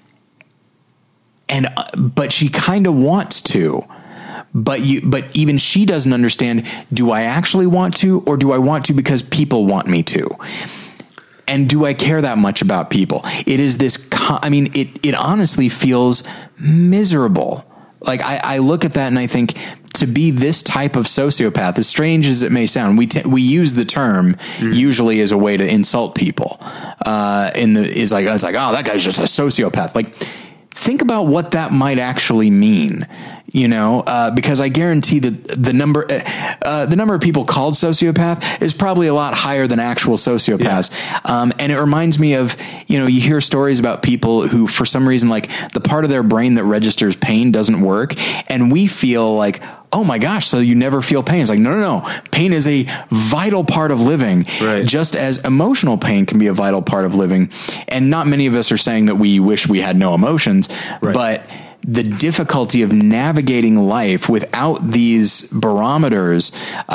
but she kind of wants to. But even she doesn't understand, do I actually want to, or do I want to because people want me to? And do I care that much about people? It is this, it honestly feels miserable. Like I look at that and I think, to be this type of sociopath, as strange as it may sound, we use the term usually as a way to insult people. It's like, oh, that guy's just a sociopath. Like, think about what that might actually mean, because I guarantee that the number of people called sociopath is probably a lot higher than actual sociopaths. Yeah. And it reminds me of, you hear stories about people who, for some reason, like the part of their brain that registers pain doesn't work. And we feel like, oh my gosh, so you never feel pain. It's like, no. Pain is a vital part of living, right? Just as emotional pain can be a vital part of living. And not many of us are saying that we wish we had no emotions, right. But the difficulty of navigating life without these barometers,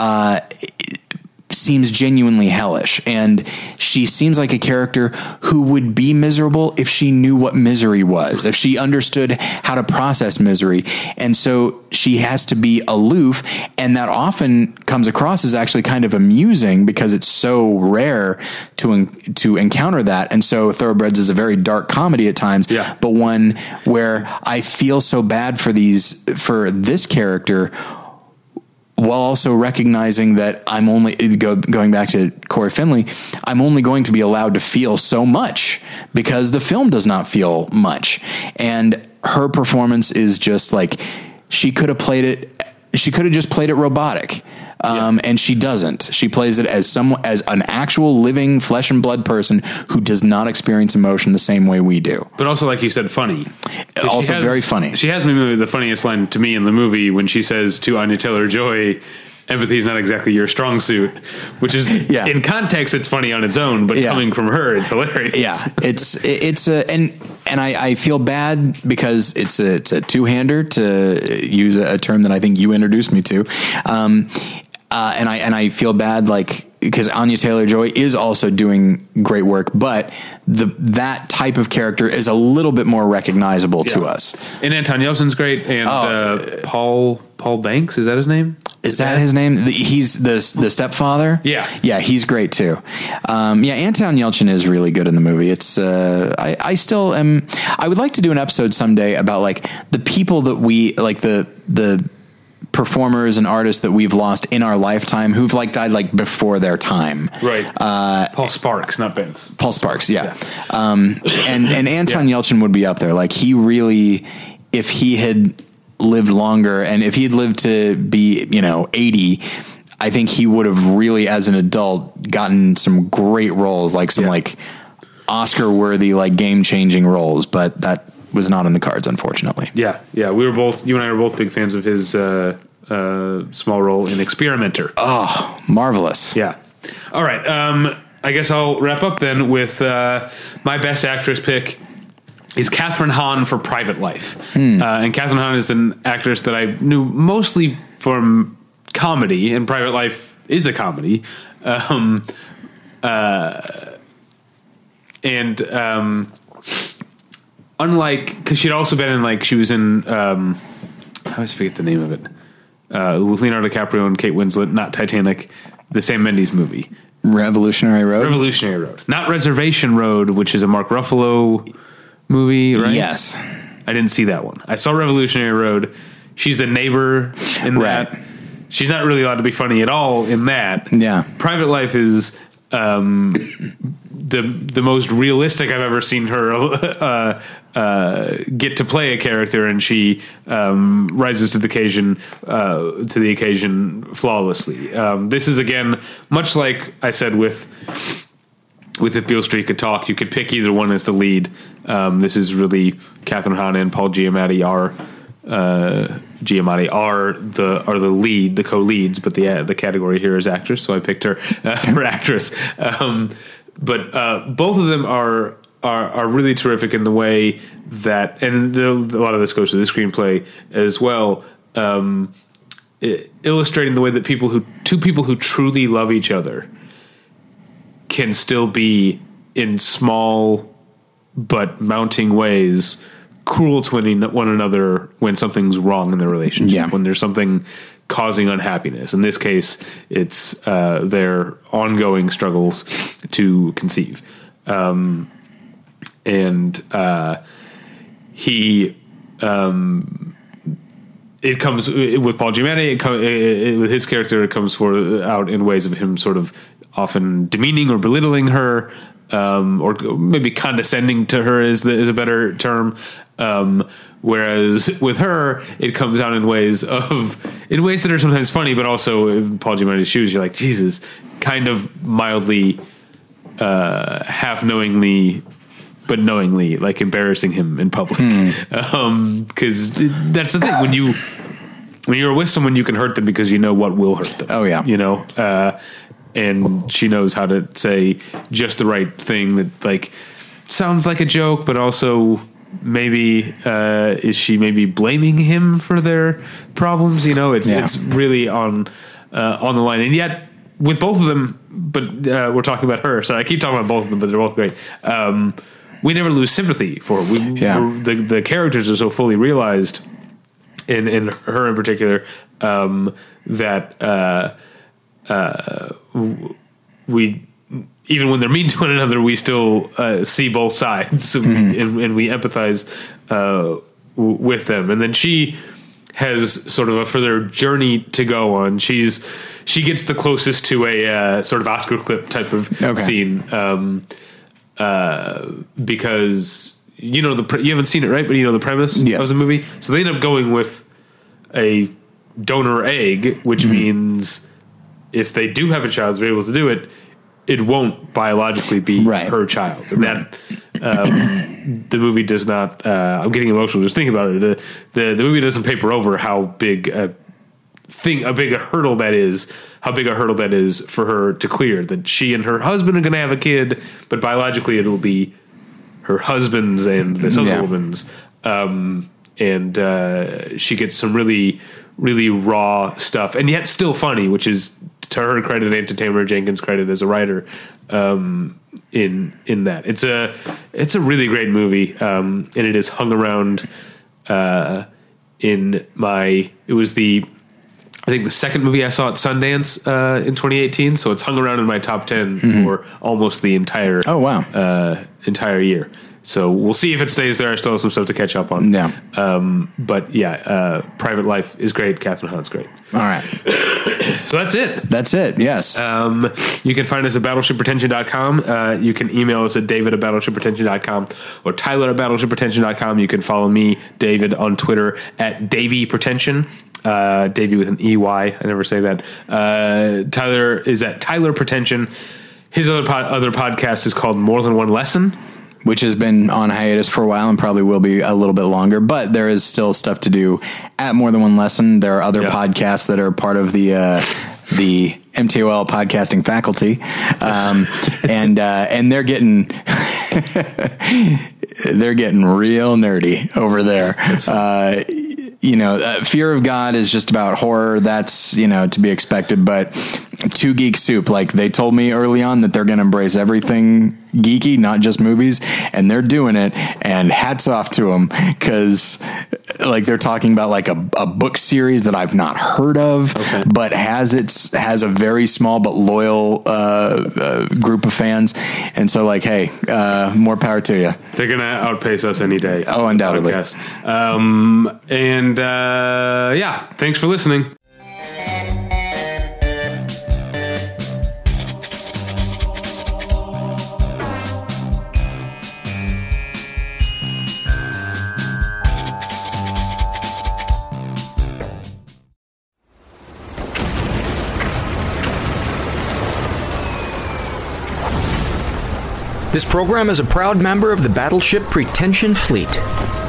seems genuinely hellish. And she seems like a character who would be miserable if she knew what misery was, if she understood how to process misery. And so she has to be aloof. And that often comes across as actually kind of amusing because it's so rare to encounter that. And so Thoroughbreds is a very dark comedy at times, but one where I feel so bad for this character, while also recognizing that I'm only going back to Corey Finley, I'm only going to be allowed to feel so much because the film does not feel much. And her performance is just like, she could have just played it robotic. And she doesn't. She plays it as an actual living flesh and blood person who does not experience emotion the same way we do. But also, like you said, funny. Also very funny. She has maybe the funniest line to me in the movie when she says to Anya Taylor-Joy, empathy is not exactly your strong suit, which is in context, it's funny on its own, but coming from her, it's hilarious. Yeah. And I feel bad because it's a two-hander, to use a term that I think you introduced me to. And I feel bad, because Anya Taylor-Joy is also doing great work, but that type of character is a little bit more recognizable to us. And Anton Yelchin's great, and Paul Banks, is that his name? Is that his name? He's the stepfather. Yeah, he's great too. Anton Yelchin is really good in the movie. It's I still am. I would like to do an episode someday about the people that we the performers and artists that we've lost in our lifetime who've died before their time. Right. Paul Sparks, not Banks. Paul Sparks. Yeah. And Anton Yelchin would be up there. He really, if he had lived longer and if he had lived to be, 80, I think he would have really, as an adult, gotten some great roles, Oscar worthy, game changing roles, but that was not in the cards, unfortunately. Yeah. You and I were both big fans of his small role in Experimenter. Oh, marvelous. Yeah. All right. I guess I'll wrap up then with my best actress pick is Kathryn Hahn for Private Life. And Kathryn Hahn is an actress that I knew mostly from comedy, and Private Life is a comedy. Unlike, because she'd also been in she was in I always forget the name of it, with Leonardo DiCaprio and Kate Winslet, not Titanic, the Sam Mendes movie, Revolutionary Road, not Reservation Road, which is a Mark Ruffalo movie, right? Yes, I didn't see that one. I saw Revolutionary Road. She's the neighbor in that. She's not really allowed to be funny at all in that. Yeah, Private Life is the most realistic I've ever seen her get to play a character, and she rises to the occasion flawlessly. This is, again, much like I said with If Beale Street Could Talk, you could pick either one as the lead. This is really Kathryn Hahn and Paul Giamatti are the lead, the co-leads, but the category here is actress, so I picked her for actress. But both of them are are really terrific in the way that, and a lot of this goes to the screenplay as well, illustrating the way that two people who truly love each other can still be, in small but mounting ways, cruel to one another when something's wrong in their relationship, when there's something causing unhappiness. In this case, it's their ongoing struggles to conceive. It comes with Paul Giamatti. With his character, it comes out in ways of him sort of often demeaning or belittling her, or maybe condescending to her is a better term. Whereas with her, it comes out in ways that are sometimes funny, but also in Paul Giamatti's shoes, you're like, Jesus, kind of mildly, half knowingly, but knowingly, like embarrassing him in public. Because that's the thing, when you're with someone, you can hurt them because you know what will hurt them. Oh yeah. You know, and she knows how to say just the right thing that like sounds like a joke, but also maybe is she maybe blaming him for their problems? You know, it's really on the line, and yet with both of them. But we're talking about her, so I keep talking about both of them, but they're both great. We never lose sympathy for her. The characters are so fully realized in her in particular that we, even when they're mean to one another, we still see both sides, and we empathize with them. And then she has sort of a further journey to go on. She gets the closest to a sort of Oscar clip type of scene, because you haven't seen it, right? But you know the premise of the movie. So they end up going with a donor egg, which means if they do have a child, they're able to do it. It won't biologically be her child. And that the movie does not. I'm getting emotional just thinking about it. The movie doesn't paper over how big a hurdle that is. How big a hurdle that is for her to clear. That she and her husband are going to have a kid, but biologically it will be her husband's and this other woman's. And she gets some really, really raw stuff, and yet still funny, which is to her credit and to Tamara Jenkins' credit as a writer. In that, it's a really great movie, and it is hung around it was I think the second movie I saw at Sundance in 2018, so it's hung around in my top 10 for almost the entire entire year. So we'll see if it stays there. I still have some stuff to catch up on. Yeah. But yeah, Private Life is great. Kathryn Hahn's great. All right. So that's it. That's it. Yes. You can find us at battleshippretension.com. You can email us at david@battleshippretension.com or tyler@battleshippretension.com. You can follow me, David, on Twitter at DavyPretension. Davy with an EY. I never say that. Tyler is at Tyler Pretension. His other podcast is called More Than One Lesson, which has been on hiatus for a while and probably will be a little bit longer, but there is still stuff to do at More Than One Lesson. There are other podcasts that are part of the MTOL podcasting faculty. And they're getting, they're getting real nerdy over there. Fear of God is just about horror. That's, to be expected, but Two Geek Soup, like they told me early on that they're going to embrace everything geeky, not just movies, and they're doing it, and hats off to them, because like they're talking about like a book series that I've not heard of, but has a very small but loyal group of fans, and so like, hey, more power to you. They're gonna outpace us any day. Oh, undoubtedly. Thanks for listening. This program is a proud member of the Battleship Pretension Fleet.